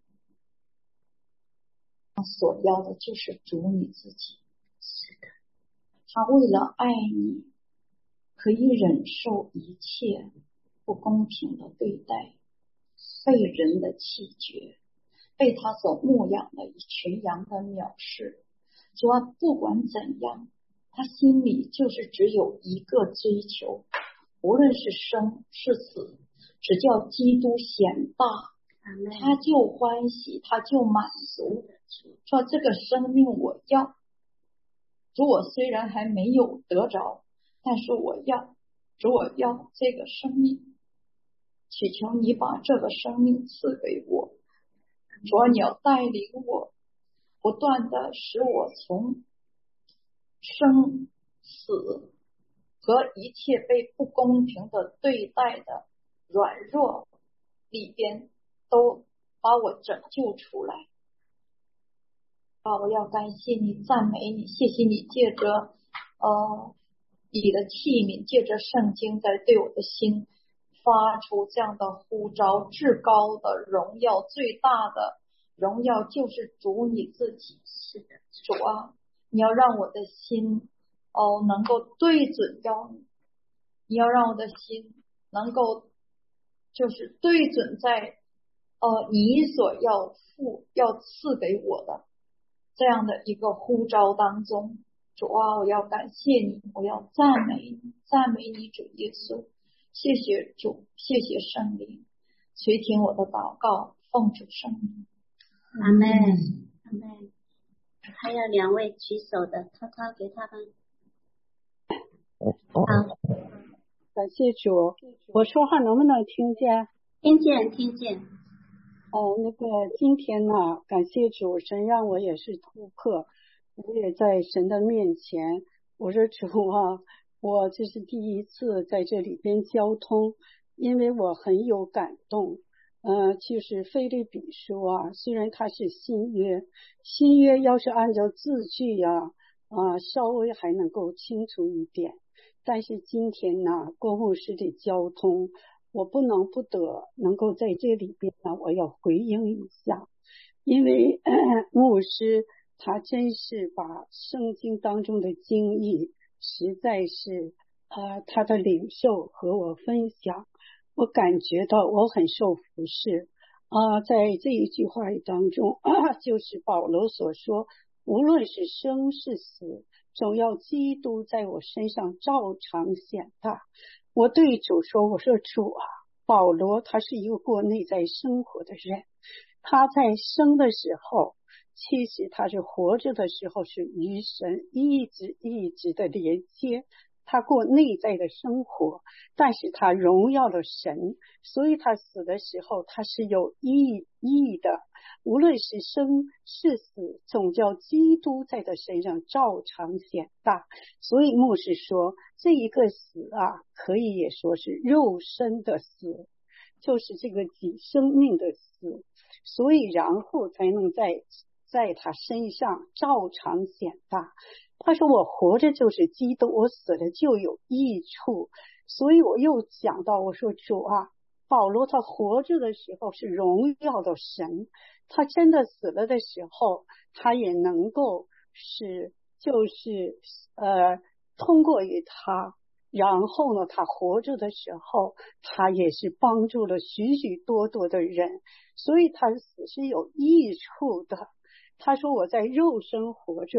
他所要的就是主你自己。是的，他为了爱你，可以忍受一切不公平的对待，被人的弃绝，被他所牧养的一群羊的藐视。主啊，不管怎样，他心里就是只有一个追求，无论是生是死，只叫基督显大，他就欢喜，他就满足。说这个生命我要，主，我虽然还没有得着，但是我要，主，我要这个生命，祈求你把这个生命赐给我。主啊，你要带领我，不断的使我从生死和一切被不公平的对待的软弱里边都把我拯救出来。啊，我要感谢你，赞美你，谢谢你借着呃你的器皿，借着圣经在对我的心发出这样的呼召，至高的荣耀，最大的荣耀就是主你自己。是的，主啊，你要让我的心哦能够对准要你，你要让我的心能够就是对准在呃你所要付要赐给我的这样的一个呼召当中。主啊，我要感谢你，我要赞美你，赞美你主耶稣。谢谢主，谢谢圣灵，垂听我的祷告，奉主圣名。阿门，阿门。还有两位举手的，涛涛给他们。好， 感谢主。我说话能不能听见？ 听见，听见。 哦，那个今天呢，感谢主，神让我也是突破，我也在神的面前，我说主啊，我这是第一次在这里边交通，因为我很有感动。呃，其实腓立比书啊，虽然它是新约，新约要是按照字句呀，啊、呃，稍微还能够清楚一点，但是今天呢，郭牧师的交通，我不能不得能够在这里边呢，我要回应一下，因为、呃、牧师他真是把圣经当中的经义实在是呃他的领受和我分享，我感觉到我很受服侍啊、呃，在这一句话当中、啊、就是保罗所说，无论是生是死，总要基督在我身上照常显大。我对主说，我说主啊，保罗他是一个过内在生活的人，他在生的时候，其实他是活着的时候是与神一直一直的连接，他过内在的生活，但是他荣耀了神，所以他死的时候他是有意义的，无论是生是死，总叫基督在他身上照常显大。所以牧师说，这一个死啊，可以也说是肉身的死，就是这个己生命的死，所以然后才能在在他身上照常显大。他说我活着就是基督，我死了就有益处。所以我又讲到，我说主啊，保罗他活着的时候是荣耀的神，他真的死了的时候，他也能够是就是呃通过于他，然后呢他活着的时候，他也是帮助了许许多多的人，所以他死是有益处的。他说我在肉身活着，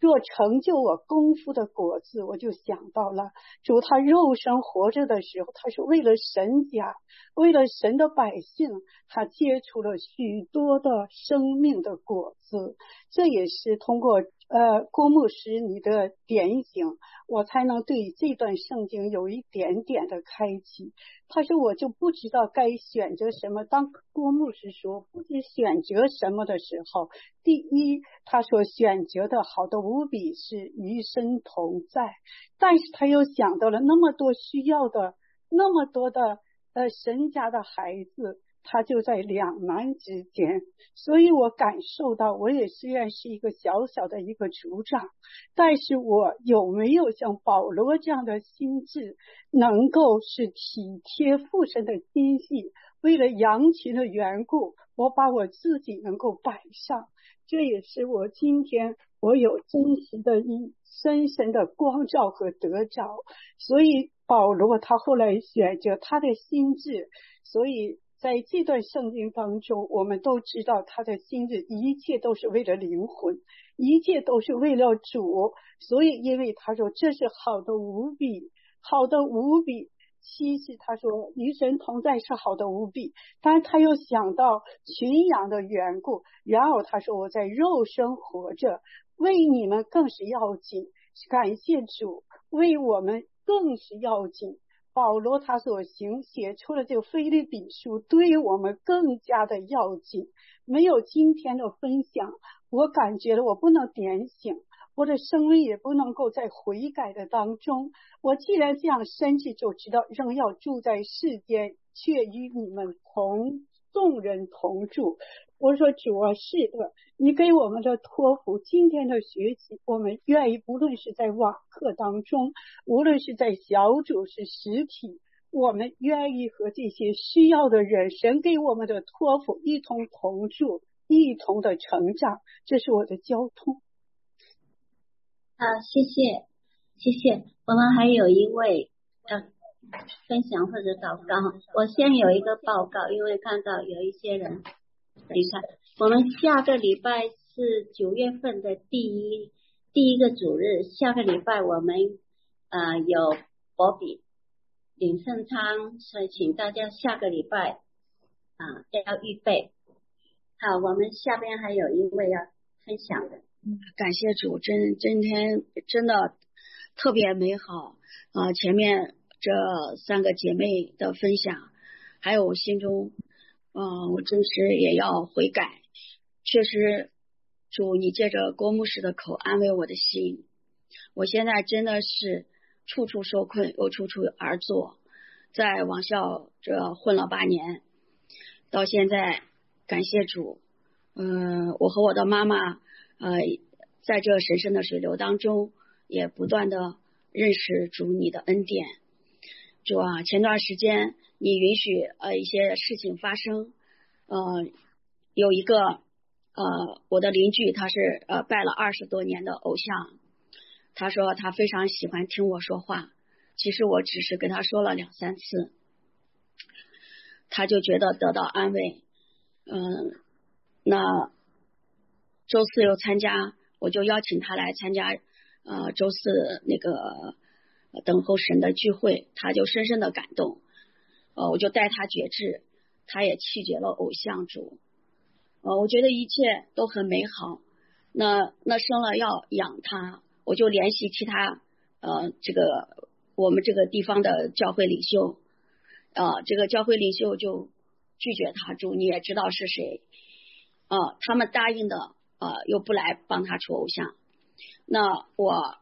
做成就我功夫的果子，我就想到了主他肉身活着的时候，他是为了神家，为了神的百姓，他结出了许多的生命的果子。这也是通过呃郭牧师你的点醒，我才能对这段圣经有一点点的开启。他说我就不知道该选择什么，当郭牧师说不知选择什么的时候，第一他所选择的好的无比是与神同在，但是他又想到了那么多需要的那么多的呃神家的孩子，他就在两难之间。所以我感受到我也虽然是一个小小的一个组长，但是我有没有像保罗这样的心智，能够是体贴父神的心意，为了羊群的缘故，我把我自己能够摆上。这也是我今天我有真实的一深深的光照和得着。所以保罗他后来选择他的心智，所以在这段圣经当中，我们都知道他的心智一切都是为了灵魂，一切都是为了主。所以因为他说这是好的无比，好的无比。其实他说与神同在是好的无比，但是他又想到群羊的缘故，然后他说我在肉身活着，为你们更是要紧，感谢主，为我们更是要紧。保罗他所行写出了这个腓立比书，对于我们更加的要紧。没有今天的分享，我感觉了我不能点醒，我的生命也不能够在悔改的当中。我既然这样深知，就知道仍要住在世间，却与你们同众人同住。我说主啊，是的，你给我们的托付，今天的学习我们愿意，不论是在网课当中，无论是在小组是实体，我们愿意和这些需要的人，神给我们的托付一同同住，一同的成长。这是我的交通。 好，谢谢谢谢。我们还有一位要分享或者祷告。我先有一个报告，因为看到有一些人，等一下，我们下个礼拜是九月份的第一第一个主日，下个礼拜我们呃有博比领圣餐，所以请大家下个礼拜啊、呃、要预备。好，我们下边还有一位要分享的。 感谢主，真今天真的特别美好啊、呃！前面这三个姐妹的分享，还有我心中，嗯、呃，我真实也要悔改。确实，主你借着郭牧师的口安慰我的心。我现在真的是处处受困，又处处而坐。在王校这混了八年，到现在感谢主，嗯、呃，我和我的妈妈。呃，在这神圣的水流当中，也不断的认识主你的恩典。主啊，前段时间你允许呃一些事情发生，呃，有一个呃我的邻居，他是呃拜了二十多年的偶像，他说他非常喜欢听我说话，其实我只是跟他说了两三次，他就觉得得到安慰。嗯、呃，那。周四又参加，我就邀请他来参加呃周四那个等候神的聚会，他就深深的感动，呃我就带他觉知，他也弃绝了偶像主，呃我觉得一切都很美好。那那生了要养他，我就联系其他呃这个我们这个地方的教会领袖，呃这个教会领袖就拒绝他，主你也知道是谁，呃他们答应的。呃，又不来帮他除偶像，那我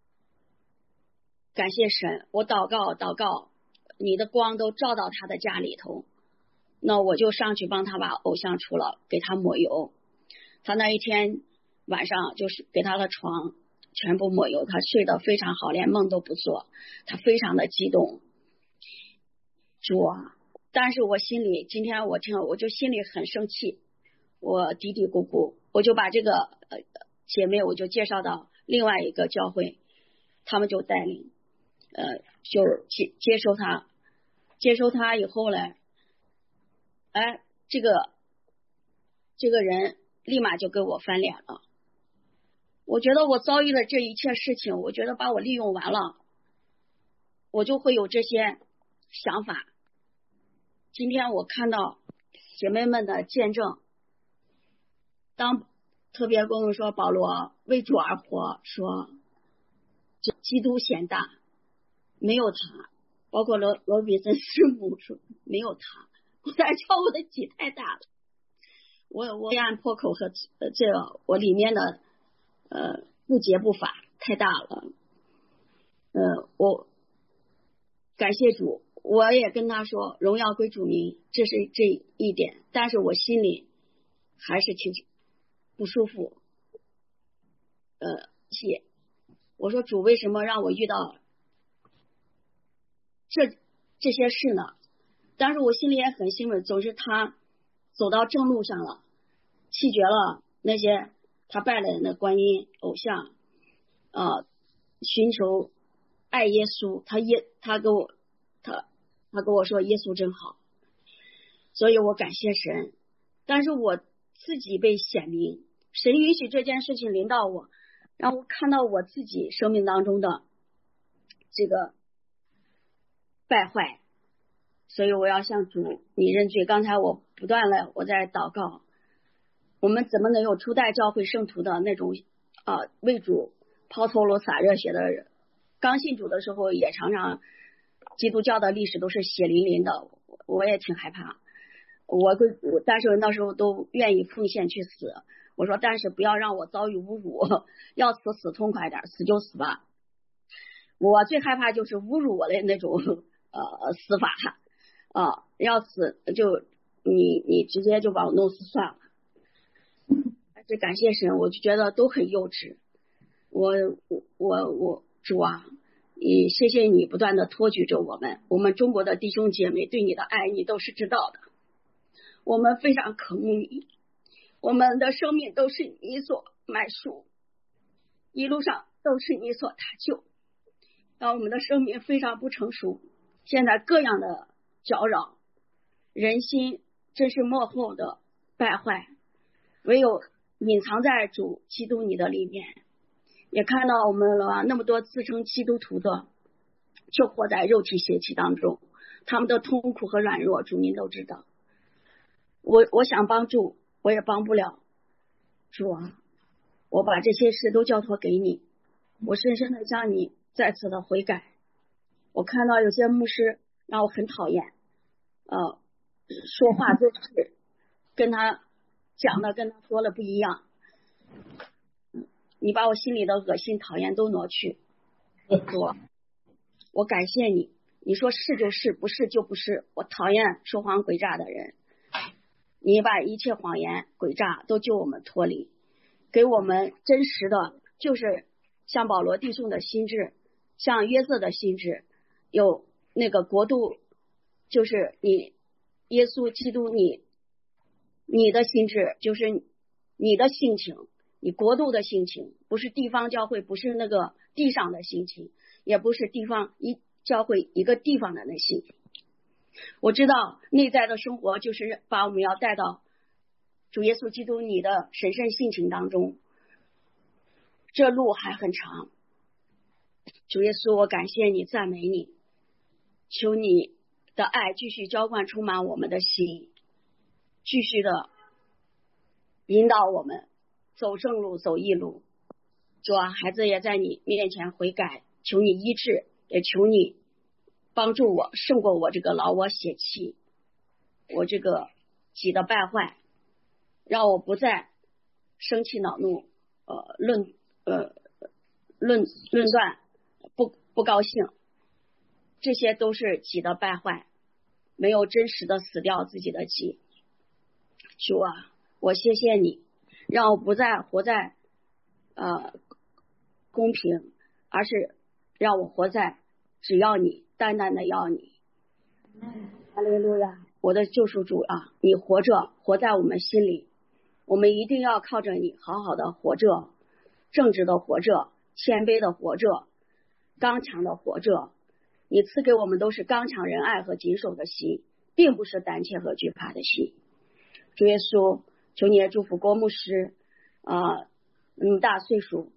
感谢神，我祷告祷告，你的光都照到他的家里头，那我就上去帮他把偶像除了，给他抹油。他那一天晚上就是给他的床全部抹油，他睡得非常好，连梦都不做，他非常的激动。主啊，但是我心里今天我听了，我就心里很生气，我嘀嘀咕咕。我就把这个呃姐妹我就介绍到另外一个教会，他们就带领呃就接接收他，接收他以后呢，哎这个这个人立马就跟我翻脸了， 我觉得我遭遇了这一切事情，我觉得把我利用完了，我就会有这些想法。今天我看到姐妹们的见证，当特别跟我说保罗为主而活，说基督显大，没有他，包括罗罗比森师母说没有他，我在叫我的己太大了，我我黑暗破口和呃这个我里面的呃不洁不法太大了，呃我感谢主，我也跟他说荣耀归主名，这是这一点，但是我心里还是挺不舒服。呃，谢我说主为什么让我遇到这这些事呢？但是我心里也很兴奋，总是他走到正路上了，弃绝了那些他拜的那观音偶像，呃，寻求爱耶稣，他耶他跟我他他跟我说耶稣真好，所以我感谢神。但是我自己被显明，神允许这件事情临到我，让我看到我自己生命当中的这个败坏，所以我要向主你认罪。刚才我不断的我在祷告，我们怎么能有初代教会圣徒的那种呃为主抛头颅洒热血的人？刚信主的时候也常常基督教的历史都是血淋淋的，我也挺害怕。我但是那时候都愿意奉献去死，我说但是不要让我遭遇侮辱，要死死痛快点，死就死吧。我最害怕就是侮辱我的那种呃死法啊、呃，要死就你你直接就把我弄死算了。但是感谢神，我就觉得都很幼稚。我我我主啊，也谢谢你不断的托举着我们，我们中国的弟兄姐妹对你的爱你都是知道的，我们非常渴慕你，我们的生命都是你所买赎，一路上都是你所搭救，让我们的生命非常不成熟，现在各样的搅扰，人心真是幕后的败坏，唯有隐藏在主基督你的里面。也看到我们了那么多自称基督徒的就活在肉体邪气当中，他们的痛苦和软弱主您都知道，我我想帮助我也帮不了，主啊，我把这些事都交托给你，我深深的向你再次的悔改。我看到有些牧师让我很讨厌，呃，说话做事跟他讲的跟他说的不一样，你把我心里的恶心讨厌都挪去。我我感谢你，你说是就是，不是就不是，我讨厌说谎诡诈的人，你把一切谎言诡诈都救我们脱离，给我们真实的，就是像保罗弟兄的心智，像约瑟的心智，有那个国度，就是你耶稣基督你你的心智，就是你的性情，你国度的性情，不是地方教会，不是那个地上的性情，也不是地方一教会一个地方的那性情。我知道内在的生活就是把我们要带到主耶稣基督你的神圣性情当中，这路还很长。主耶稣，我感谢你，赞美你，求你的爱继续浇灌充满我们的心，继续的引导我们走正路走义路。主啊，孩子也在你面前悔改，求你医治，也求你帮助我胜过我这个老我血气，我这个己的败坏，让我不再生气恼怒，呃论呃论论断，不不高兴，这些都是己的败坏，没有真实的死掉自己的己。主啊，我谢谢你，让我不再活在呃公平，而是让我活在只要你，单单的要你。哈利路亚，我的救赎主啊，你活着，活在我们心里，我们一定要靠着你好好的活着，正直的活着，谦卑的活着，刚强的活着。你赐给我们都是刚强仁爱和谨守的心，并不是胆怯和惧怕的心。主耶稣，求你也祝福郭牧师啊，那么大岁数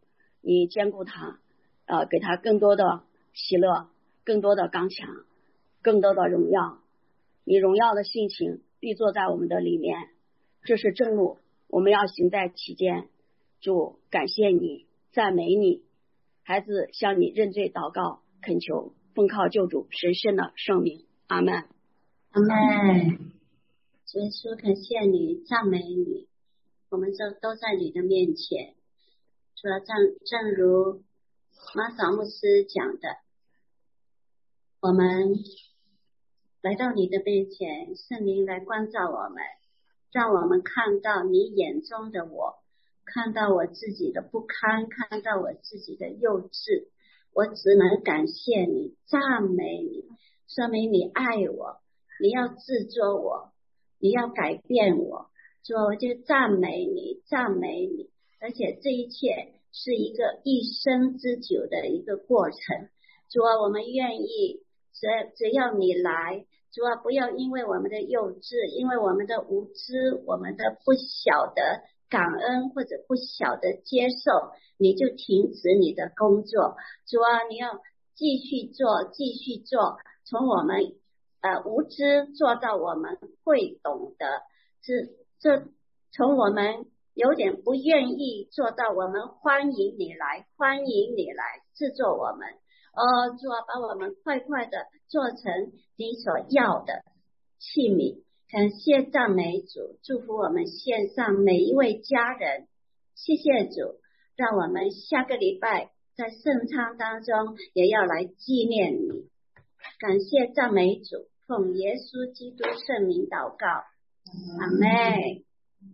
你兼顾他，呃，给他更多的喜乐，更多的刚强，更多的荣耀。你荣耀的性情必坐在我们的里面，这是正路，我们要行在其间。主，感谢你，赞美你，孩子向你认罪祷告，恳求，奉靠救主神圣的圣名，阿们。 阿们。主耶稣，感谢你，赞美你，我们这都在你的面前。主要正正如马扫牧师讲的，我们来到你的面前，圣灵来关照我们，让我们看到你眼中的我，看到我自己的不堪，看到我自己的幼稚，我只能感谢你，赞美你，说明你爱我，你要制作我，你要改变我。主，我就赞美你，赞美你，而且这一切是一个一生之久的一个过程。主啊，我们愿意，只只要你来，主啊，不要因为我们的幼稚，因为我们的无知，我们的不晓得感恩或者不晓得接受，你就停止你的工作。主啊，你要继续做，继续做，从我们呃无知做到我们会懂得，这这从我们有点不愿意做到我们欢迎你来，欢迎你来制作我们。哦，主啊，把我们快快的做成你所要的器皿。感谢赞美主，祝福我们线上每一位家人。谢谢主，让我们下个礼拜在圣餐当中也要来纪念你。感谢赞美主，奉耶稣基督圣名祷告，阿们。